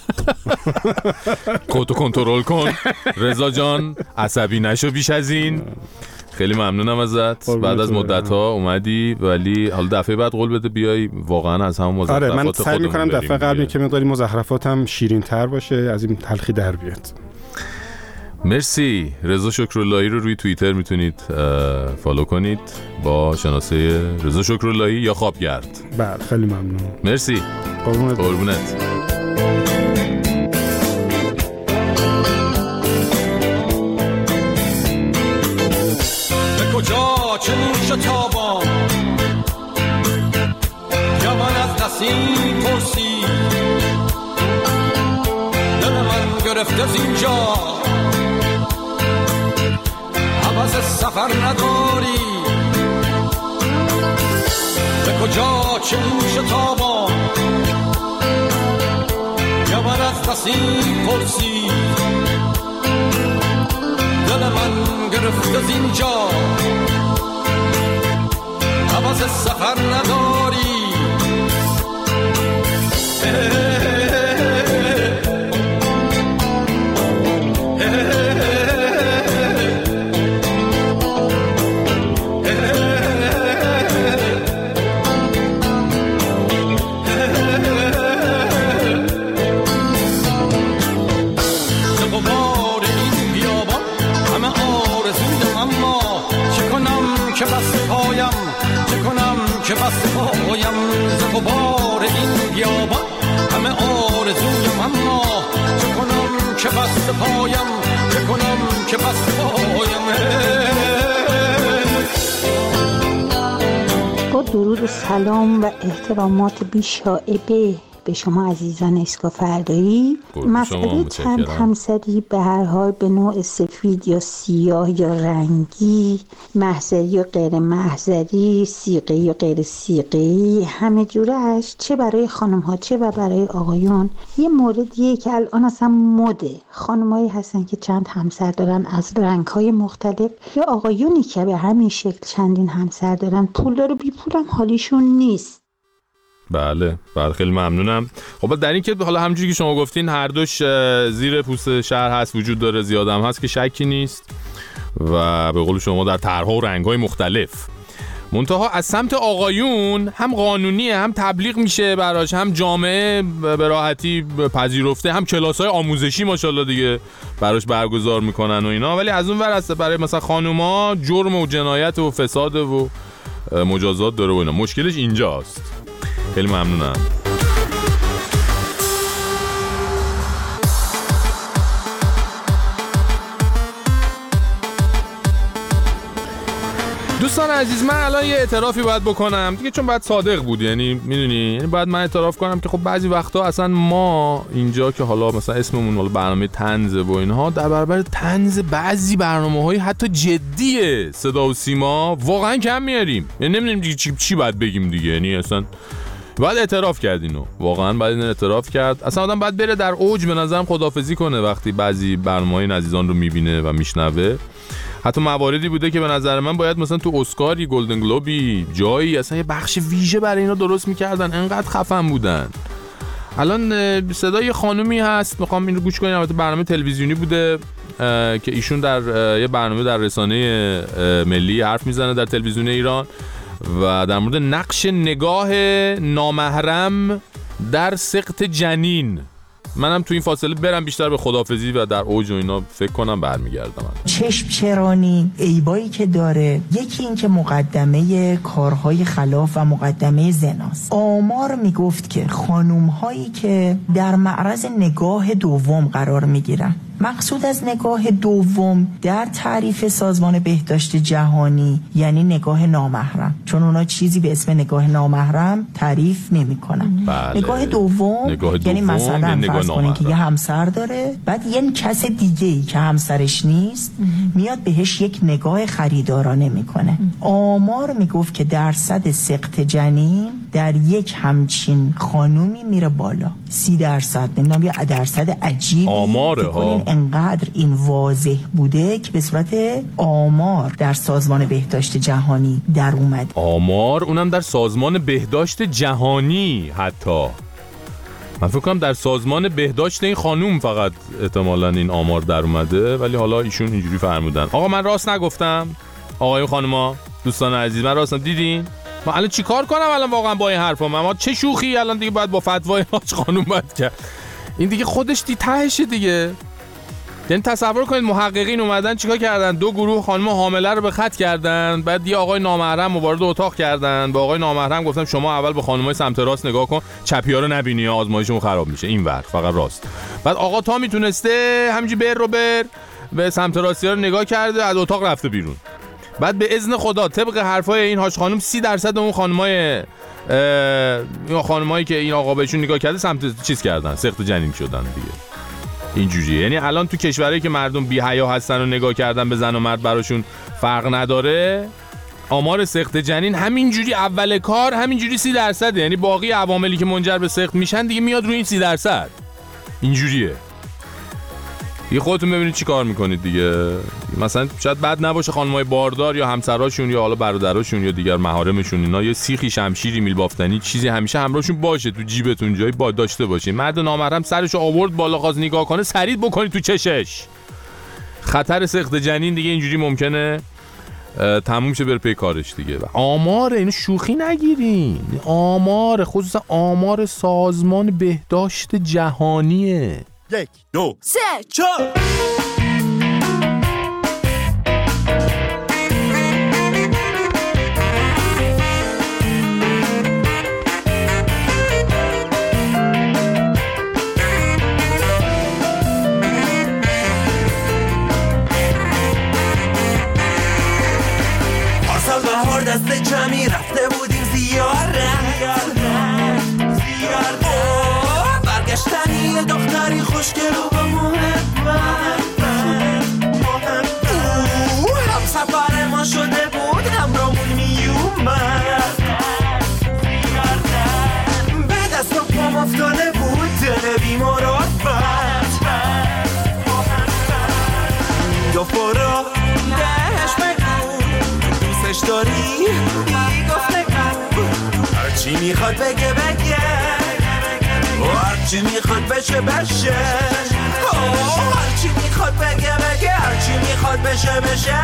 خودتو کنترل کن رضا جان، عصبی نشو بیش از این. خیلی ممنونم ازت، بعد از مدت ها اومدی، ولی حالا دفعه بعد قول بده بیای واقعا از همون مزخرفات آره من سعی میکنم دفعه قبلی که مقداری مزخرفاتم شیرین تر باشه، از این تلخی در بیاد. مرسی. رضا شکراللهی رو روی توییتر میتونید فالو کنید با شناسه رضا شکراللهی یا خوابگرد. بله خیلی ممنون. مرسی. قربونت. قربونت. چه موش تابان یا من از نسیم پرسی، دل من گرفته از اینجا حوض سفر نداری. به کجا چه موش تابان یا من از نسیم پرسی، دل من گرفته از اینجا حواس سفر نداری. زببار این بیابان همه آرزویم، اما چه کنم که بس پایم، چه کنم که بس پایم. زببار این بیابان همه آرزویم، اما چه کنم که بس پایم، چه کنم که بس پایم. با درود و سلام و احترامات بی‌شائبه به شما عزیزان اسکافردایی. مسئله چند همسری به هر حال به نوع سفید یا سیاه یا رنگی، محضری یا غیر محضری، صیغه‌ای یا غیر صیغه‌ای، همه جورش، چه برای خانم ها چه برای آقایون، یه موردیه که الان اصلا مده. خانمایی هستن که چند همسر دارن از رنگ‌های مختلف، یا آقایونی که به همین شکل چندین همسر دارن، پولدار و بی پولم حالیشون نیست. بله بله خیلی ممنونم. خب در این که حالا همونجوری که شما گفتین هر دوش زیر پوست شهر هست، وجود داره، زیادم هست که شکی نیست و به قول شما در طرح‌ها و رنگ‌های مختلف. منتها از سمت آقایون هم قانونیه، هم تبلیغ میشه براش، هم جامعه به راحتی پذیرفته، هم کلاس‌های آموزشی ماشاءالله دیگه براش برگزار میکنن و اینا. ولی از اون ور هست برای مثلا خانوما جرم و جنایت و فساد و مجازات داره و اینا. مشکلش اینجاست. خیلی ممنونم. دوستان عزیز، من الان یه اعترافی باید بکنم دیگه، چون باید صادق بود، یعنی میدونی، یعنی باید من اعتراف کنم که خب بعضی وقتا اصلا ما اینجا که حالا مثلا اسممون حالا برنامه طنز و اینها، در برابر طنز بعضی برنامه‌های حتی جدیه صدا و سیما واقعا کم میاریم. یعنی نمیدونیم دیگه چی چی باید بگیم دیگه. یعنی اصلا باید اعتراف کرد اینو، واقعا باید اینو اعتراف کرد. اصلا آدم باید بره در اوج به نظرم خداحافظی کنه وقتی بعضی برنامه‌های عزیزان رو میبینه و میشنوه. حتی مواردی بوده که به نظر من باید مثلا تو اسکاری، گلدن گلوبی، جایی اصلا یه بخش ویژه برای اینا درست میکردن، انقدر خفن بودن. الان صدای خانومی هست، میخوام این رو گوش کنیم. البته برنامه تلویزیونی بوده که ایشون در یه برنامه در رسانه ملی حرف میزنه در تلویزیون ایران و در مورد نقش نگاه نامحرم در سقط جنین منم تو این فاصله برم بیشتر به خداحافظی و در اوج و اینا فکر کنم برمیگردم. چشم چرانی عیبایی که داره، یکی این که مقدمه کارهای خلاف و مقدمه زناست. آمار میگفت که خانوم هایی که در معرض نگاه دوم قرار میگیرن، مقصود از نگاه دوم در تعریف سازمان بهداشت جهانی یعنی نگاه نامحرم، چون اونا چیزی به اسم نگاه نامحرم تعریف نمیکنن. بله. نگاه دوم نگاه یعنی دوم مثلا فرض کنین که یه همسر داره، بعد یه کس دیگه‌ای که همسرش نیست میاد بهش یک نگاه خریدارانه میکنه. آمار میگفت که درصد سقط جنین در یک همچین خانومی میره بالا، سی درصد. نمیدونم یه درصد عجیبی آماره ها، انقدر این واضح بوده که به صورت آمار در سازمان بهداشت جهانی در اومد. آمار اونم در سازمان بهداشت جهانی. حتی من فکر کنم در سازمان بهداشت این خانوم فقط احتمالاً این آمار در اومده، ولی حالا ایشون اینجوری فرمودن. آقا من راست نگفتم؟ آقای و خانوما دوستان عزیز من راست دیدین؟ من الان چیکار کنم الان واقعا با این حرفا؟ ما چه شوخی الان دیگه باید با فتوای حاج خانوم باید کرد. این دیگه خودش دی تهشه دیگه. یعنی تصور کنید محققین اومدن چیکار کردن؟ دو گروه خانم حامله رو به خط کردن، بعد یه آقای نامحرم وارد اتاق کردن. با آقای نامحرم گفتن شما اول به خانمای سمت راست نگاه کن، چپی‌ها رو نبینی، آزمایشمون خراب میشه، این ور فقط راست. بعد آقا تا میتونسته همینجوری بر رو بر به سمت راستی رو نگاه کرده، از اتاق رفته بیرون. بعد به اذن خدا طبق حرفای این حاج خانم سی درصد اون خانمای اه... خانمایی که این آقا بهشون نگاه کرده سمت چیز کردن، سقط جنین شدن دیگه. اینجوریه. یعنی الان تو کشورایی که مردم بی حیا هستن و نگاه کردن به زن و مرد براشون فرق نداره، آمار سقط جنین همینجوری اول کار همینجوری سی درصده. یعنی باقی عواملی که منجر به سقط میشن دیگه میاد روی این سی درصد. اینجوریه. دیگه خودتون ببینید چی کار میکنید دیگه. مثلا شاید بد نباشه خانمای باردار یا همسراشون یا حالا برادراشون یا دیگر محارمشون اینا یه سیخی شمشیری میل بافتنی چیزی همیشه همراهشون باشه، تو جیبتون جایی با داشته باشین. مرد نامحرم سرشو آورد بالا خواست نگاه کنه، سریع بکنید تو چشش. خطر سقط جنین دیگه اینجوری ممکنه تموم شه بره پی کارش دیگه. آمار اینو شوخی نگیرین، آمار خصوصا آمار سازمان بهداشت جهانیه. یک دو سه چهار. پارسال بهار دست جمعی رفته بودیم زیارت زیارت برگشتنی یه دختری خوشگل و با محبت هم سفر ما شده بود همراهمون میومد به دست و پام افتاده بود دل بیمارات دو فرا دهش بگو دوستش داری بی گفته گو هرچی میخواد بگه بگه هرچی میخواد بشه بشه هرچی میخواد بگه بگه هرچی میخواد بشه بشه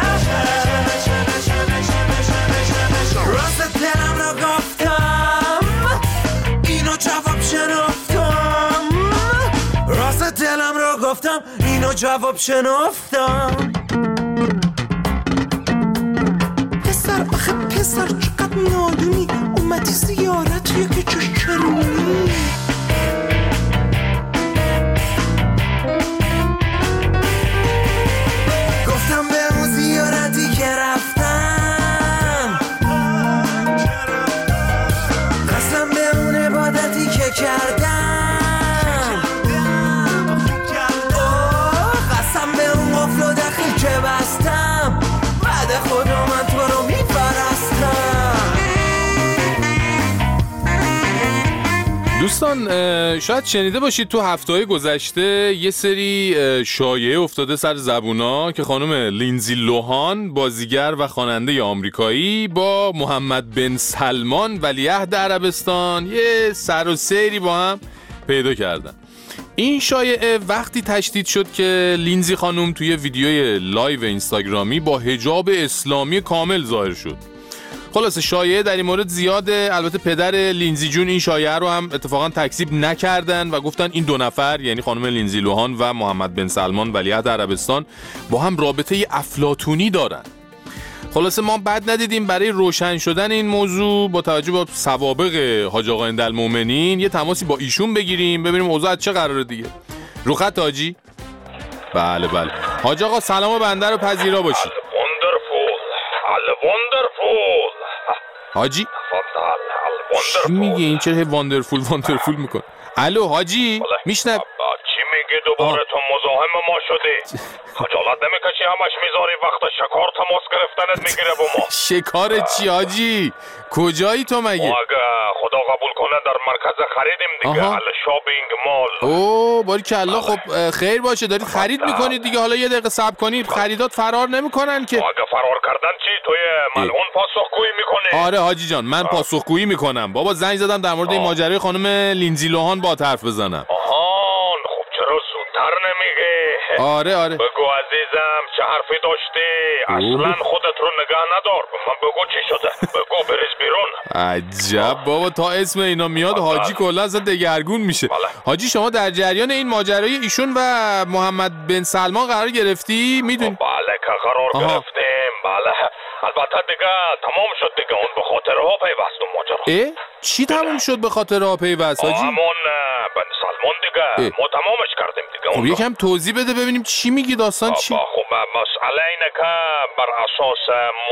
راست دلم را گفتم اینو جواب شنفتم راست دلم را گفتم اینو جواب شنفتم پسر آخه پسر چقدر نادونی اومدی زیارت یکی چشرونی گفتم به اون زیارتی که رفتم قسم به اون عبادتی که کردم قسم به اون قفل و دخیل که بستم بعد خدا من تو رو میپرستم. دوستان شاید شنیده باشید تو هفته‌های گذشته یه سری شایعه افتاده سر زبونا که خانم لینزی لوهان بازیگر و خواننده آمریکایی با محمد بن سلمان ولیعهد عربستان یه سر و سیری با هم پیدا کردن. این شایعه وقتی تشدید شد که لینزی خانم توی ویدیوی لایو اینستاگرامی با حجاب اسلامی کامل ظاهر شد. خلاص شایعه در این مورد زیاده. البته پدر لینزی جون این شایعه رو هم اتفاقا تکذیب نکردن و گفتن این دو نفر یعنی خانم لینزی لوهان و محمد بن سلمان ولیعهد عربستان با هم رابطه افلاطونی دارن. خلاصه ما بد ندیدیم برای روشن شدن این موضوع با توجه به سوابق حاج آقا عندالمؤمنین یه تماسی با ایشون بگیریم ببینیم اوضاع از چه قراره دیگه. رو خط حاجی؟ بله بله. حاج آقا سلام بنده رو پذیرا باشید. وندرفول وندرفول حاجی چی میگه این؟ چرا واندرفول واندرفول میکنه؟ الو حاجی میشنو؟ چی میگه دوباره؟ تو مزاحم ما شدی؟ خجالت نمیکشی همش میذاری وقت شکار تماس گرفتنت میگیره با ما؟ شکار چی حاجی؟ کجایی تو مگه؟ ما اگه خدا قبول کنه در مرکز خریدیم دیگه. ال شاپینگ مال. اوه باریکلا. خب خیر باشه دارید خرید میکنید دیگه. حالا یه دقیقه صبر کنید. خریدات فرار نمیکنن که. اگه فرار کردن چی؟ توی ملعون پاسخگویی میکنی؟ آره حاجی جان من پاسخگویی میکنم. بابا زنگ زدم در مورد این ماجرای خانم لینزی لوهان با حرف بزنم. آهان خب چرا زودتر نمیگی؟ آره آره بگو عزیزم چه حرفی داشتی؟ اصلا خودت رو نگه ندار. من بگو چی شده؟ بگو بریز بیرون. عجب بابا تا اسم اینا میاد حاجی کلا اصلا دگرگون میشه. حاجی شما در جریان این ماجرای ایشون و محمد بن سلمان قرار گرفتی؟ میدونی؟ بله که قرار آها. گرفتیم. بله البته دیگه تمام شد دیگه. اون به خاطر ها پیوست اون ماجرا. اه؟ چی تمام شد به خاطر ها پیوست حاجی؟ همون بن سلمان دیگه. ما تمامش کردیم دیگه. خب یکم توضیح بده ببینیم چی میگی داستان چی؟ خب مسئله اینه که بر اساس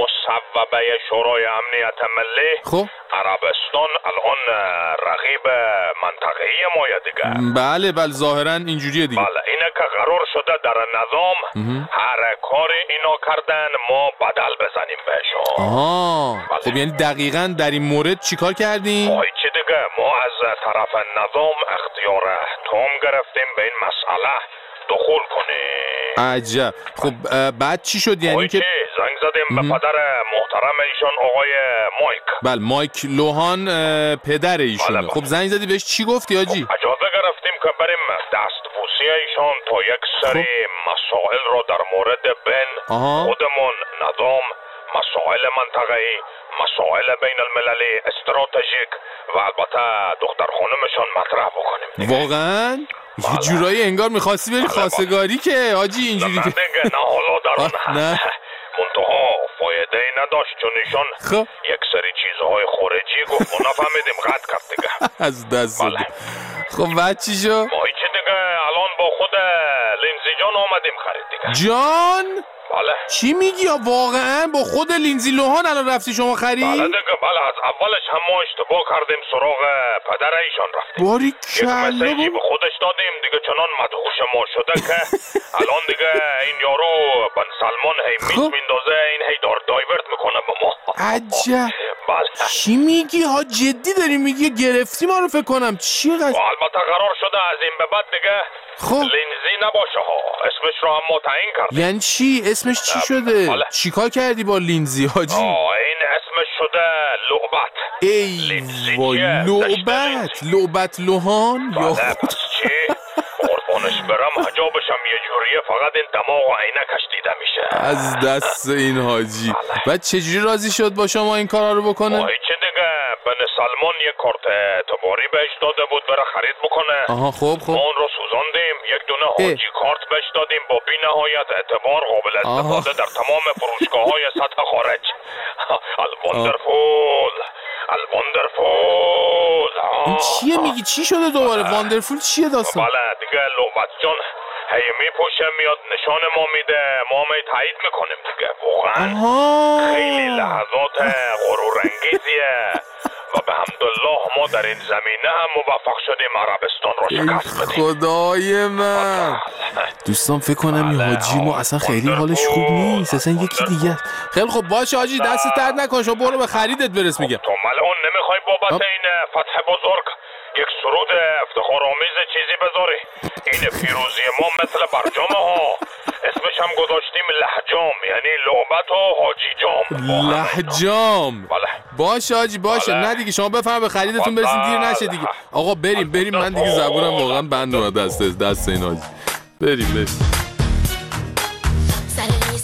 مصوبه شورای امنیت ملی خب عربستان الان رقیب منطقه‌ای مایه دیگه. بله بله ظاهرا اینجوریه دیگه. بله اینه که قرار شده در نظام هر کاری اینا کردن ما بدل بزنیم بهشون. آها بله. خب یعنی دقیقاً در این مورد چیکار کردیم؟ آی چی دیگه ما از طرف نظام اختیار تام گرفتیم به این مسئله دخول کنیم. عجب. خب بعد چی شد؟ یعنی که زنگ زدیم به پدر محترم ایشون آقای مایک. بله مایک لوهان پدر ایشونه. بله بله. خب زنگ زدی بهش چی گفتی حاجی؟ خب اجازه گرفتیم که بریم دستبوسی ایشون تا یک سری خب. مسائل رو در مورد بین آها. خودمون نظام مسائل منطقه‌ای مسائل بین المللی استراتژیک و البته دختر خانمشون مطرح بکنیم. واقعا؟ یه جورایی انگار میخواستی بری خواستگاری که حاجی اینجوری که نه حالا در نه منتها فایده ای نداشت چون ایشون خب. یک سری چیزهای خارجی گفت و نفهمیدیم قطع کرد دیگه. از دست بله. خب بعد چی شو؟ ما چی دیگه الان با خود لینزی جان آمدیم خرید دیگه. جان؟ بله. چی میگی واقعا با خود لینزی لوهان الان رفتی شما خرید؟ بله دیگه بله از اولش هم ما اشتباه کردیم سراغ پدر ایشان رفتیم. باری کلا یک مسیجی به خودش دادیم دیگه چنان مدهوش ما شده که الان دیگه این یارو بن سلمان هی میز میندازه این هی دار دایورت میکنه به ما. عجب. بله. چی میگی ها جدی داری میگی گرفتی ما رو فکر کنم چی قضیه؟ البته قرار شده از این به بعد دیگه خب لینزی نباشه ها اسمش رو هم ما تعیین کردیم. یعنی چی اسمش چی شده؟ بله. چیکار کردی با لینزی حاجی؟ آه این اسمش شده لعبت. ای وای لعبت لعبت لوهان یا خود چی؟ قربانش برم حجابشم یه جوریه فقط این دماغ و عینکش دیده میشه. از دست این حاجی. بعد چجوری راضی شد با شما این کارا رو بکنه؟ آه چه دیگه بن سلمان یه کارت اعتباری بهش داده بود بره خرید بکنه. آها خب خب ما اون رو سوزاندیم یک دونه حاجی کارت بهش دادیم با بی نهایت اعتبار قابل استفاده در تمام فروشگاه های سطح خارج. الوندرفول الوندرفول. این چیه میگی؟ چی شده دوباره؟ واندرفول چیه داستان؟ بله دیگه لعبت جان هی میپوشه میاد نشان ما میده ما می تایید میکنیم دیگه. واقعا خیلی لحظات غرور انگیزیه و به حمدالله ما در این زمینه هم موفق شدیم عربستان رو شکست بدیم. خدای من دوستان فکر کنم این حاجی ما اصلا خیلی حالش خوب نیست اصلا یکی دیگه. خیلی خب باشه حاجی دست درد نکن شما برو به خریدت برس میگم. تو ملعون نمیخوای بابت این فتح بزرگ یک سرود افتخار آمیز چیزی بذاری؟ این پیروزی ما مثل برجام ها اسمش هم گذاشتیم لهجام یعنی لعبت و حاجی جام. لهجام بله. باشه حاجی باشه. نه دیگه شما بفرمایید به خریدتون برسید دیر نشه دیگه. آقا بریم بریم من دیگه زبونم واقعا بند اومد دست دست این حاجی. بریم بریم.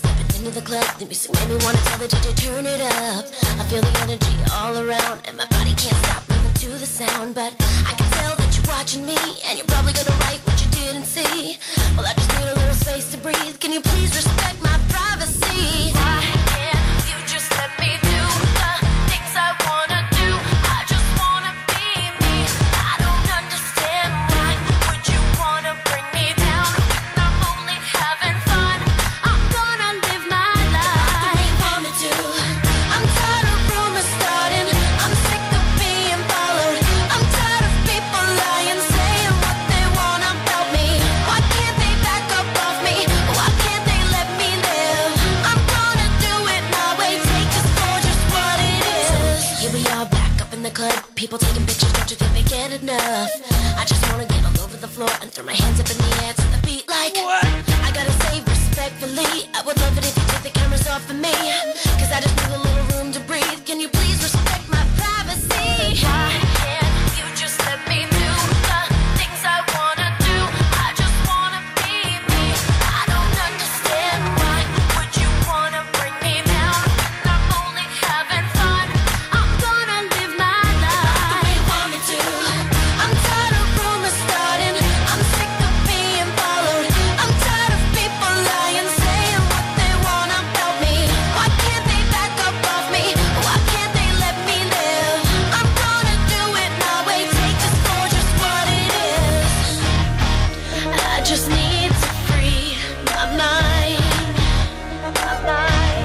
into the club, the music made me wanna tell the D J turn it up. I feel the energy all around, and my body can't stop moving to the sound. But I can tell that you're watching me, and you're probably gonna write what you didn't see. Well, I just need a little space to breathe. Can you please respect my privacy? Why can't you just let me do the things I wanna do? I just wanna be me. I don't understand why would you wanna bring me down when I'm only having fun. I'm gonna live my life. I want me to. I'm tired of rumors starting. I'm sick of being followed. I'm tired of people lying, saying what they want about me. Why can't they back up off me? Why can't they let me live? I'm gonna do it my way. Take this for just what it is. Here we are back up in the club. People taking pictures, don't you think they get enough? I just wanna get all over the floor and throw my hands up in the air to the beat like what? I gotta say respectfully, I would love it if you took the cameras off of me, cause I just need a little room to breathe. Can you please respect my privacy? Why can't you just let me do the things I wanna do? I just wanna be me. I don't understand why would you wanna bring me down when I'm only having fun. I'm gonna live my life the way you want me to. I'm tired of rumors starting. I'm sick of being followed. I'm tired of people lying, saying what they want about me. Why can't they back up off me? Why can't they let me live? I'm gonna do it my way. Take this for just what it is. I just need to free my mind, my mind.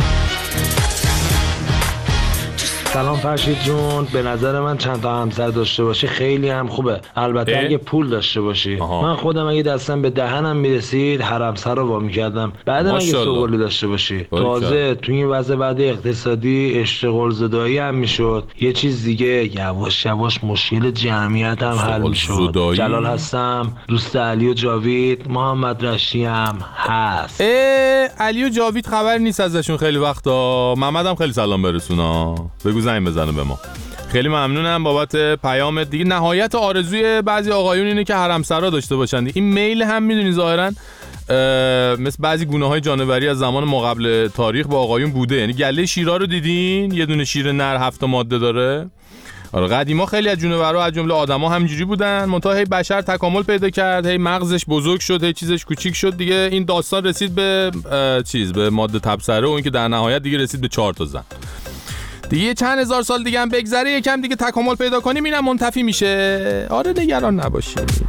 سلام فرشید جون، به نظر من چند تا همسر داشته باشی خیلی هم خوبه، البته اه؟ اگه پول داشته باشی. من خودم اگه دستم به دهنم میرسید حرمسر رو وا میکردم. بعدم اگه ماشاءالله. سوگلی داشته باشی، باریکلا. تازه تو این وضع بعد اقتصادی اشتغال زدایی هم میشد. یه چیز دیگه، یواش یواش مشکل جمعیت هم حل میشد. زدایی؟ جلال هستم، دوست علی و جاوید. محمد رشی هم هست. اه علی و جاوید خبر نیست ازشون خیلی وقتا. محمد هم خیلی سلام برسونا، بگو زنگ بزنه به ما. خیلی ممنونم بابت پیام دیگه. نهایت آرزوی بعضی آقایون اینه که حرمسرا داشته باشن. این میل هم میدونی ظاهرا مثل بعضی گونه‌های جانوری از زمان ماقبل تاریخ با آقایون بوده. یعنی گله شیرا رو دیدین؟ یه دونه شیر نر هفت ماده داره. آره قدیما خیلی از جونورا از جمله آدما همینجوری بودن، منتها هی بشر تکامل پیدا کرد، هی مغزش بزرگ شد، هی چیزش کوچیک شد دیگه. این داستان رسید به چیز، به ماده تبصره و این که در نهایت دیگه رسید به چهار تا زن. دیگه چند هزار سال دیگه هم بگذره یکم دیگه تکامل پیدا کنیم اینم منتفی میشه. آره نگران نباشید.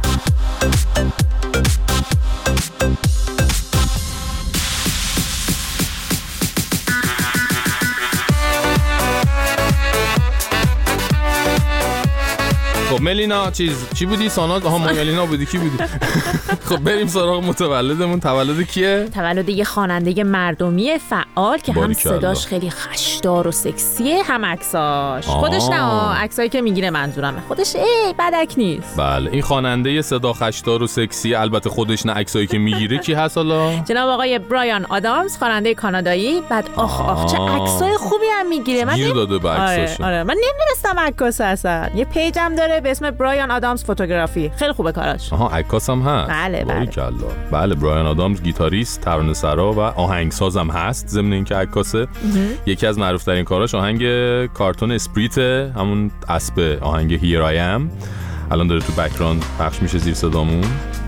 خب ملینا چیز چی بودی؟ ساناز؟ آها ملینا بودی. کی بودی؟ خب بریم سراغ متولدمون. تولد کیه؟ تولد یه خواننده مردمی فعال که هم صداش خیلی خشدار و سکسیه، هم عکساش. خودش نه، عکسایی که میگیره منظورمه. خودش ای بدک نیست. بله این خواننده صدا خشدار و سکسی، البته خودش نه، عکسایی که میگیره کی هست حالا؟ جناب آقای برایان آدامز، خواننده کانادایی. بعد آخ آخ چه عکسای خوبی هم میگیره. من گیر داده به عکساش. آره, آره من نمیدونستم عکاس اصلا. یه پیجم داره به اسم برایان آدامز فوتوگرافی. خیلی خوبه کاراش. آها عکاس هم هست. بله بله. بله برایان آدامز گیتاریست، ترانه‌سرا و آهنگساز هم هست. ضمن اینکه عکاسه. یکی از معروف‌ترین کاراش آهنگ کارتون اسپریت، همون اسب آهنگ هیر آی ام. الان داره تو بک‌گراند پخش میشه زیر صدامون.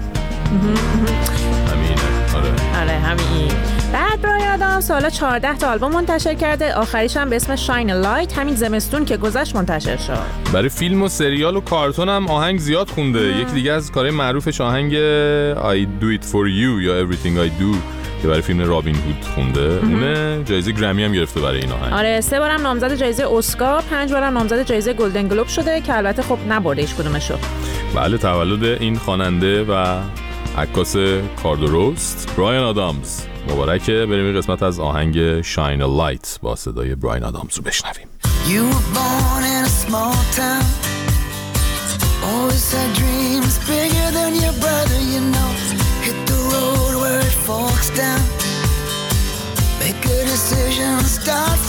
همینه. آره. آره همین. بعد برایان آدامز حالا چهارده تا آلبوم منتشر کرده، آخریش هم به اسم شاین لایت همین زمستون که گذشت منتشر شد. برای فیلم و سریال و کارتون هم آهنگ زیاد خونده. یکی دیگه از کارهای معروفش آهنگ I Do It For You یا Everything I Do که برای فیلم رابین هود خونده. اون جایزه گرمی هم گرفته برای این آهنگ. آره سه بارم نامزد جایزه اسکار، پنج بارم نامزد جایزه گلدن گلوب شده که البته خب نبرده هیچ کدومشو. بله تولد این خواننده و عکاس کاردروست برایان آدامز مبارکه. بریم این قسمت از آهنگ شاین لایت با صدای برایان آدامز رو بشنویم. You were born in a small town, always had dreams bigger than your brother, you know. Hit the road where it forks down, make a decision, start